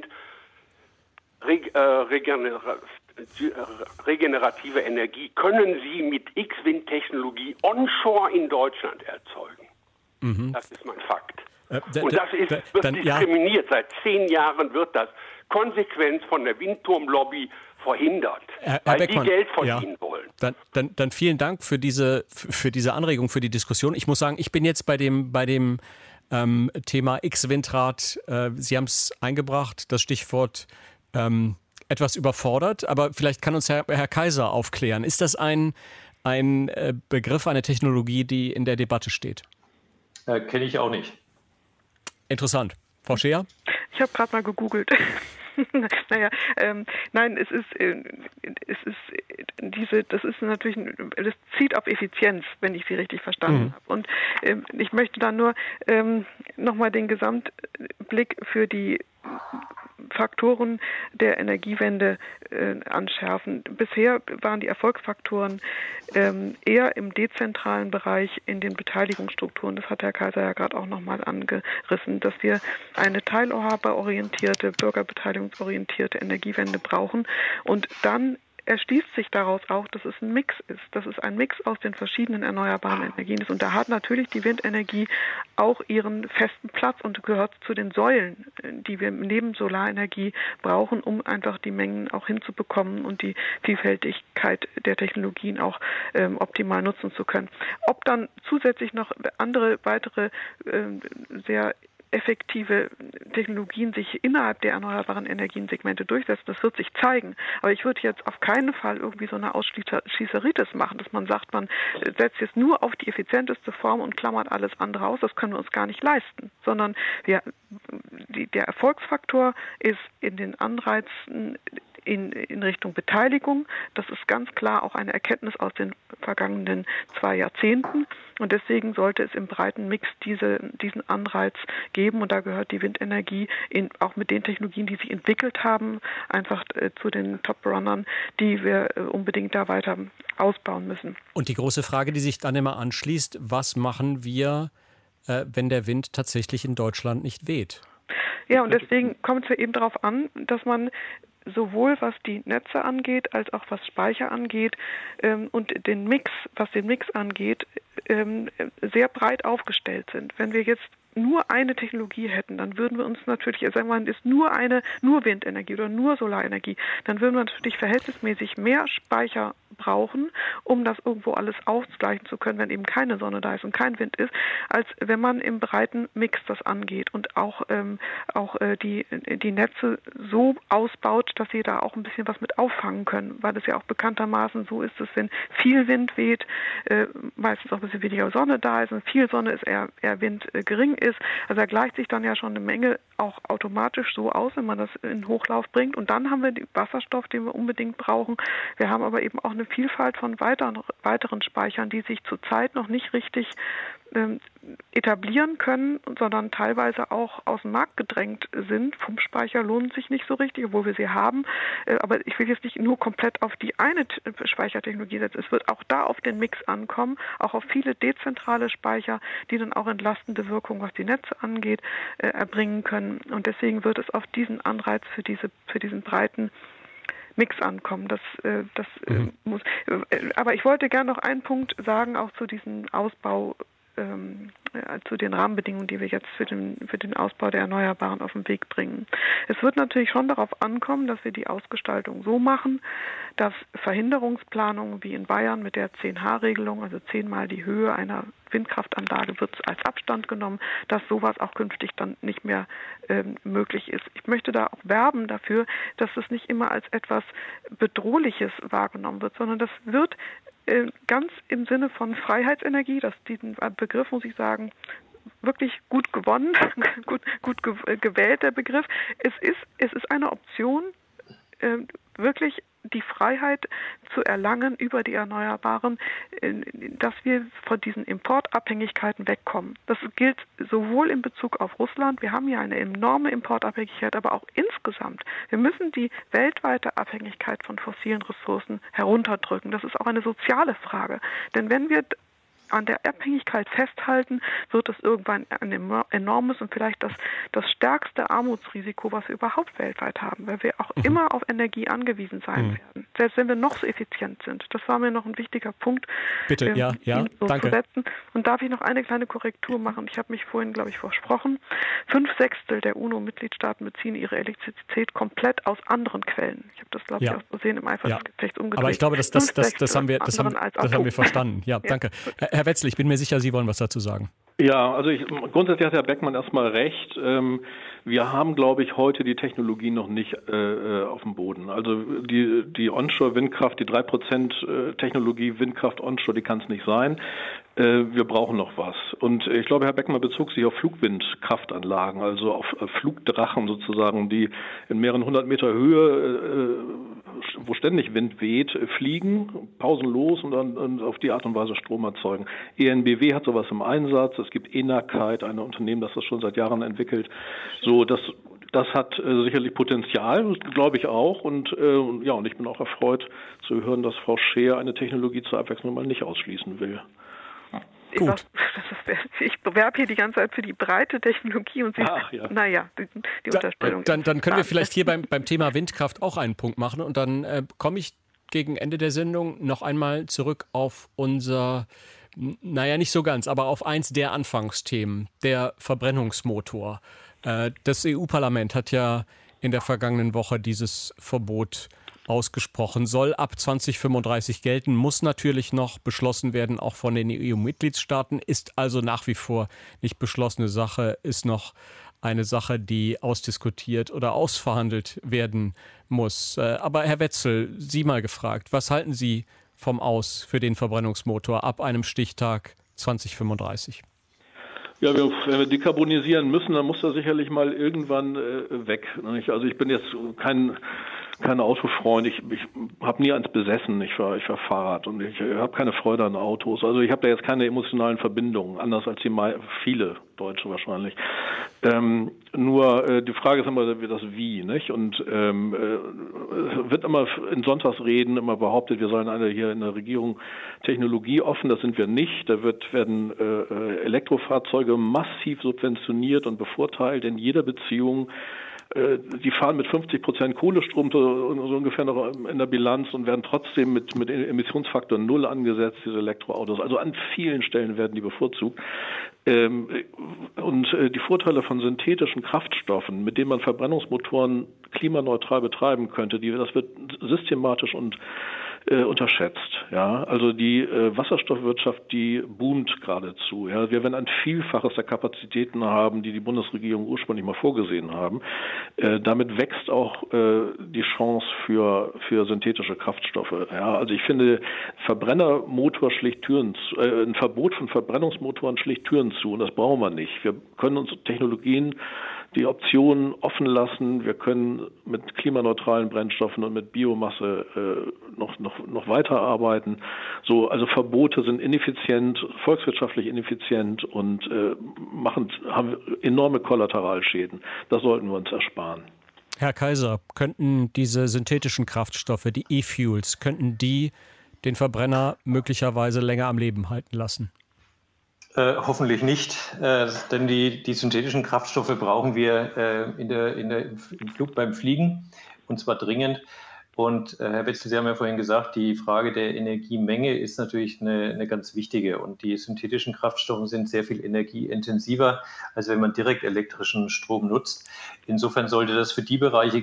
M: regenerative Energie können Sie mit X-Wind-Technologie onshore in Deutschland erzeugen. Das ist mein Fakt. Und das wird diskriminiert. Seit 10 Jahren wird das konsequent von der Windturmlobby verhindert, weil
B: Beckmann,
M: die Geld verdienen wollen.
B: Dann vielen Dank für diese Anregung, für die Diskussion. Ich muss sagen, ich bin jetzt bei dem Thema X-Windrad, Sie haben es eingebracht, das Stichwort etwas überfordert, aber vielleicht kann uns Herr Kaiser aufklären. Ist das ein Begriff, eine Technologie, die in der Debatte steht?
D: Kenne ich auch nicht.
B: Interessant. Frau Scheer?
I: Ich habe gerade mal gegoogelt. Nein, das ist natürlich, das zieht auf Effizienz, wenn ich Sie richtig verstanden habe. Und ich möchte dann nur nochmal den Gesamtblick für die Faktoren der Energiewende anschärfen. Bisher waren die Erfolgsfaktoren eher im dezentralen Bereich in den Beteiligungsstrukturen. Das hat Herr Kaiser ja gerade auch nochmal angerissen, dass wir eine teilhaberorientierte, bürgerbeteiligungsorientierte Energiewende brauchen und dann erschließt sich daraus auch, dass es ein Mix ist, dass es ein Mix aus den verschiedenen erneuerbaren Energien ist. Und da hat natürlich die Windenergie auch ihren festen Platz und gehört zu den Säulen, die wir neben Solarenergie brauchen, um einfach die Mengen auch hinzubekommen und die Vielfältigkeit der Technologien auch optimal nutzen zu können. Ob dann zusätzlich noch andere weitere sehr effektive Technologien sich innerhalb der erneuerbaren Energiensegmente durchsetzen, das wird sich zeigen. Aber ich würde jetzt auf keinen Fall irgendwie so eine Ausschließeritis machen, dass man sagt, man setzt jetzt nur auf die effizienteste Form und klammert alles andere aus. Das können wir uns gar nicht leisten. Sondern der Erfolgsfaktor ist in den Anreizen in Richtung Beteiligung. Das ist ganz klar auch eine Erkenntnis aus den vergangenen 2 Jahrzehnten. Und deswegen sollte es im breiten Mix diesen Anreiz geben. Und da gehört die Windenergie auch mit den Technologien, die sich entwickelt haben, einfach zu den Top-Runnern, die wir unbedingt da weiter ausbauen müssen.
B: Und die große Frage, die sich dann immer anschließt, was machen wir, wenn der Wind tatsächlich in Deutschland nicht weht?
I: Ja, und deswegen kommt es ja eben darauf an, dass man sowohl was die Netze angeht, als auch was Speicher angeht und was den Mix angeht, sehr breit aufgestellt sind. Wenn wir jetzt nur eine Technologie hätten, dann würden wir uns natürlich, sagen wir mal, ist nur Windenergie oder nur Solarenergie, dann würden wir natürlich verhältnismäßig mehr Speicher brauchen, um das irgendwo alles ausgleichen zu können, wenn eben keine Sonne da ist und kein Wind ist, als wenn man im breiten Mix das angeht und auch die Netze so ausbaut, dass sie da auch ein bisschen was mit auffangen können, weil es ja auch bekanntermaßen so ist, dass wenn viel Wind weht, meistens auch ein bisschen weniger Sonne da ist und viel Sonne ist eher Wind gering ist. Also da gleicht sich dann ja schon eine Menge auch automatisch so aus, wenn man das in Hochlauf bringt. Und dann haben wir den Wasserstoff, den wir unbedingt brauchen. Wir haben aber eben auch eine Vielfalt von weiteren Speichern, die sich zurzeit noch nicht richtig etablieren können, sondern teilweise auch aus dem Markt gedrängt sind. Pumpspeicher lohnen sich nicht so richtig, obwohl wir sie haben. Aber ich will jetzt nicht nur komplett auf die eine Speichertechnologie setzen. Es wird auch da auf den Mix ankommen, auch auf viele dezentrale Speicher, die dann auch entlastende Wirkung, was die Netze angeht, erbringen können. Und deswegen wird es auf diesen Anreiz für diesen breiten Mix ankommen. Das muss. Aber ich wollte gerne noch einen Punkt sagen, auch zu diesen Ausbau zu den Rahmenbedingungen, die wir jetzt für den Ausbau der Erneuerbaren auf den Weg bringen. Es wird natürlich schon darauf ankommen, dass wir die Ausgestaltung so machen, dass Verhinderungsplanungen wie in Bayern mit der 10H-Regelung, also 10-mal die Höhe einer Windkraftanlage wird als Abstand genommen, dass sowas auch künftig dann nicht mehr möglich ist. Ich möchte da auch werben dafür, dass es nicht immer als etwas Bedrohliches wahrgenommen wird, sondern das wird ganz im Sinne von Freiheitsenergie, diesen Begriff, muss ich sagen, wirklich gut gewonnen, gut gewählt, der Begriff. Es ist eine Option, wirklich die Freiheit zu erlangen über die Erneuerbaren, dass wir von diesen Importabhängigkeiten wegkommen. Das gilt sowohl in Bezug auf Russland, wir haben ja eine enorme Importabhängigkeit, aber auch insgesamt. Wir müssen die weltweite Abhängigkeit von fossilen Ressourcen herunterdrücken. Das ist auch eine soziale Frage. Denn wenn wir an der Abhängigkeit festhalten, wird es irgendwann ein enormes und vielleicht das stärkste Armutsrisiko, was wir überhaupt weltweit haben, weil wir auch immer auf Energie angewiesen sein werden, selbst wenn wir noch so effizient sind. Das war mir noch ein wichtiger Punkt,
B: bitte, danke.
I: zu setzen. Und darf ich noch eine kleine Korrektur machen? Ich habe mich vorhin, glaube ich, versprochen. 5/6 der UNO-Mitgliedstaaten beziehen ihre Elektrizität komplett aus anderen Quellen. Ich habe das, glaube ich, aus Versehen im Eifer des Gefechts umgedreht.
B: Aber ich glaube, das haben wir verstanden. Ja, danke. Herr Wetzel, ich bin mir sicher, Sie wollen was dazu sagen.
E: Ja, also grundsätzlich hat Herr Beckmann erstmal recht. Wir haben, glaube ich, heute die Technologie noch nicht auf dem Boden. Also die Onshore-Windkraft, die 3% Technologie Windkraft Onshore, die kann es nicht sein. Wir brauchen noch was. Und ich glaube, Herr Beckmann bezog sich auf Flugwindkraftanlagen, also auf Flugdrachen sozusagen, die in mehreren 100 Meter Höhe, wo ständig Wind weht, fliegen, pausenlos und dann auf die Art und Weise Strom erzeugen. ENBW hat sowas im Einsatz. Es gibt Enakite, ein Unternehmen, das schon seit Jahren entwickelt. So, das hat sicherlich Potenzial, glaube ich auch. Und ich bin auch erfreut zu hören, dass Frau Scheer eine Technologie zur Abwechslung mal nicht ausschließen will.
B: Gut.
I: Ich bewerbe hier die ganze Zeit für die breite Technologie und Sie, die Unterstellung.
B: Dann können wir vielleicht hier beim Thema Windkraft auch einen Punkt machen und dann komme ich gegen Ende der Sendung noch einmal zurück auf unser, nicht so ganz, aber auf eins der Anfangsthemen, der Verbrennungsmotor. Das EU-Parlament hat ja in der vergangenen Woche dieses Verbot ausgesprochen, soll ab 2035 gelten, muss natürlich noch beschlossen werden, auch von den EU-Mitgliedstaaten, ist also nach wie vor nicht beschlossene Sache, ist noch eine Sache, die ausdiskutiert oder ausverhandelt werden muss. Aber Herr Wetzel, Sie mal gefragt, was halten Sie vom Aus für den Verbrennungsmotor ab einem Stichtag 2035?
E: Ja, wenn wir dekarbonisieren müssen, dann muss er sicherlich mal irgendwann weg. Also ich bin jetzt kein Autofreund, ich habe nie eins besessen, ich fahr Fahrrad und ich habe keine Freude an Autos. Also ich habe da jetzt keine emotionalen Verbindungen, anders als viele Deutsche wahrscheinlich. Nur die Frage ist immer das Wie, nicht? Und wird immer in Sonntagsreden immer behauptet, wir seien alle hier in der Regierung technologieoffen, das sind wir nicht. Da werden Elektrofahrzeuge massiv subventioniert und bevorteilt in jeder Beziehung. Die fahren mit 50% Kohlestrom so ungefähr noch in der Bilanz und werden trotzdem mit Emissionsfaktor 0 angesetzt, diese Elektroautos. Also an vielen Stellen werden die bevorzugt. Und die Vorteile von synthetischen Kraftstoffen, mit denen man Verbrennungsmotoren klimaneutral betreiben könnte, das wird systematisch und unterschätzt. Ja, also die Wasserstoffwirtschaft, die boomt geradezu. Ja, wir werden ein Vielfaches der Kapazitäten haben, die Bundesregierung ursprünglich mal vorgesehen haben. Damit wächst auch die Chance für synthetische Kraftstoffe. Ja, also ich finde, Verbrennermotor schlägt Türen zu, ein Verbot von Verbrennungsmotoren schlägt Türen zu und das brauchen wir nicht. Wir können uns Technologien die Optionen offen lassen. Wir können mit klimaneutralen Brennstoffen und mit Biomasse noch weiterarbeiten. Also Verbote sind ineffizient, volkswirtschaftlich ineffizient und haben enorme Kollateralschäden. Das sollten wir uns ersparen.
B: Herr Kaiser, könnten diese synthetischen Kraftstoffe, die E-Fuels, könnten die den Verbrenner möglicherweise länger am Leben halten lassen?
D: Hoffentlich nicht, denn die synthetischen Kraftstoffe brauchen wir beim Fliegen, und zwar dringend. Und Herr Wetzel, Sie haben ja vorhin gesagt, die Frage der Energiemenge ist natürlich eine ganz wichtige. Und die synthetischen Kraftstoffe sind sehr viel energieintensiver, als wenn man direkt elektrischen Strom nutzt. Insofern sollte das für die Bereiche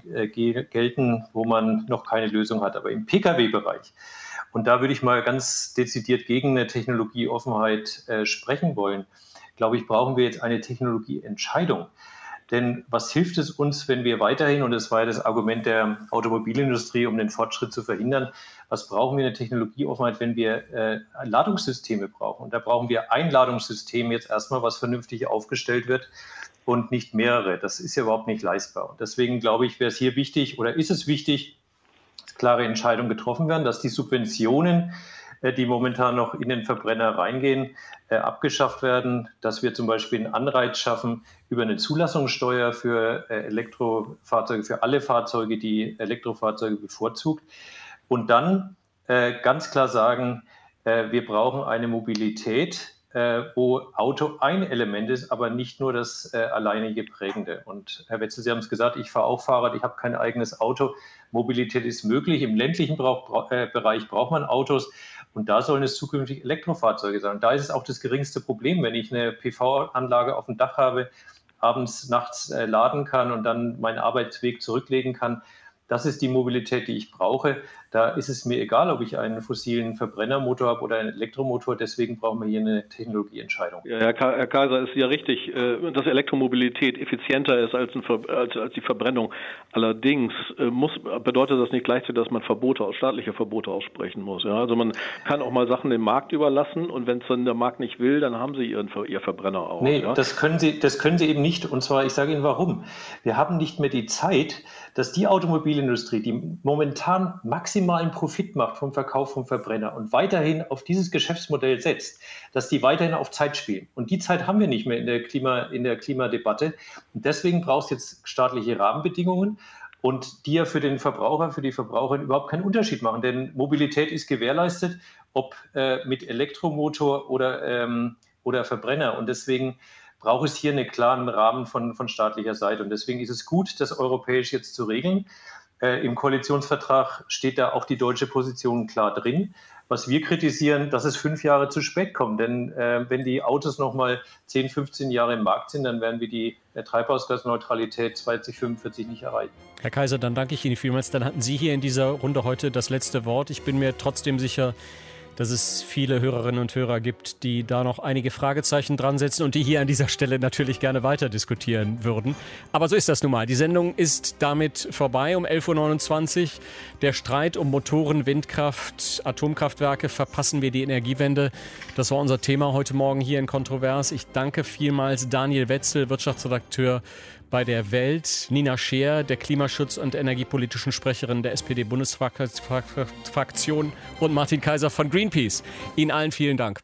D: gelten, wo man noch keine Lösung hat. Aber im Pkw-Bereich, und da würde ich mal ganz dezidiert gegen eine Technologieoffenheit sprechen wollen, glaube ich, brauchen wir jetzt eine Technologieentscheidung. Denn was hilft es uns, wenn wir weiterhin, und das war ja das Argument der Automobilindustrie, um den Fortschritt zu verhindern, was brauchen wir eine Technologieoffenheit, wenn wir Ladungssysteme brauchen? Und da brauchen wir ein Ladungssystem jetzt erstmal, was vernünftig aufgestellt wird und nicht mehrere. Das ist ja überhaupt nicht leistbar. Und deswegen glaube ich, wäre es hier wichtig oder ist es wichtig, dass klare Entscheidungen getroffen werden, dass die Subventionen, die momentan noch in den Verbrenner reingehen, abgeschafft werden, dass wir zum Beispiel einen Anreiz schaffen über eine Zulassungssteuer für Elektrofahrzeuge, für alle Fahrzeuge, die Elektrofahrzeuge bevorzugt. Und dann ganz klar sagen, wir brauchen eine Mobilität, wo Auto ein Element ist, aber nicht nur das alleinige Prägende. Und Herr Wetzel, Sie haben es gesagt, ich fahre auch Fahrrad, ich habe kein eigenes Auto. Mobilität ist möglich. Im ländlichen Bereich braucht man Autos. Und da sollen es zukünftig Elektrofahrzeuge sein. Und da ist es auch das geringste Problem, wenn ich eine PV-Anlage auf dem Dach habe, abends, nachts laden kann und dann meinen Arbeitsweg zurücklegen kann. Das ist die Mobilität, die ich brauche. Da ist es mir egal, ob ich einen fossilen Verbrennermotor habe oder einen Elektromotor. Deswegen brauchen wir hier eine Technologieentscheidung.
E: Ja, Herr Kaiser, ist ja richtig, dass Elektromobilität effizienter ist als die Verbrennung. Allerdings bedeutet das nicht gleichzeitig, dass man staatliche Verbote aussprechen muss. Ja? Also man kann auch mal Sachen dem Markt überlassen und wenn es dann der Markt nicht will, dann haben Sie Ihr Verbrenner auch.
D: Nee,
E: ja?
D: das können Sie eben nicht. Und zwar, ich sage Ihnen warum. Wir haben nicht mehr die Zeit, dass die Automobilindustrie, die momentan maximalen Profit macht vom Verkauf vom Verbrenner und weiterhin auf dieses Geschäftsmodell setzt, dass die weiterhin auf Zeit spielen. Und die Zeit haben wir nicht mehr in der Klimadebatte. Und deswegen braucht es jetzt staatliche Rahmenbedingungen und die ja für den Verbraucher, für die Verbraucherin überhaupt keinen Unterschied machen. Denn Mobilität ist gewährleistet, ob mit Elektromotor oder Verbrenner. Und deswegen braucht es hier einen klaren Rahmen von staatlicher Seite. Und deswegen ist es gut, das europäisch jetzt zu regeln. Im Koalitionsvertrag steht da auch die deutsche Position klar drin. Was wir kritisieren, dass es 5 Jahre zu spät kommt. Denn wenn die Autos noch mal 10, 15 Jahre im Markt sind, dann werden wir die Treibhausgasneutralität 2045 nicht erreichen.
B: Herr Kaiser, dann danke ich Ihnen vielmals. Dann hatten Sie hier in dieser Runde heute das letzte Wort. Ich bin mir trotzdem sicher, dass es viele Hörerinnen und Hörer gibt, die da noch einige Fragezeichen dran setzen und die hier an dieser Stelle natürlich gerne weiter diskutieren würden. Aber so ist das nun mal. Die Sendung ist damit vorbei um 11.29 Uhr. Der Streit um Motoren, Windkraft, Atomkraftwerke, verpassen wir die Energiewende. Das war unser Thema heute Morgen hier in Kontrovers. Ich danke vielmals Daniel Wetzel, Wirtschaftsredakteur bei der Welt, Nina Scheer, der Klimaschutz- und energiepolitischen Sprecherin der SPD-Bundesfraktion und Martin Kaiser von Greenpeace. Ihnen allen vielen Dank.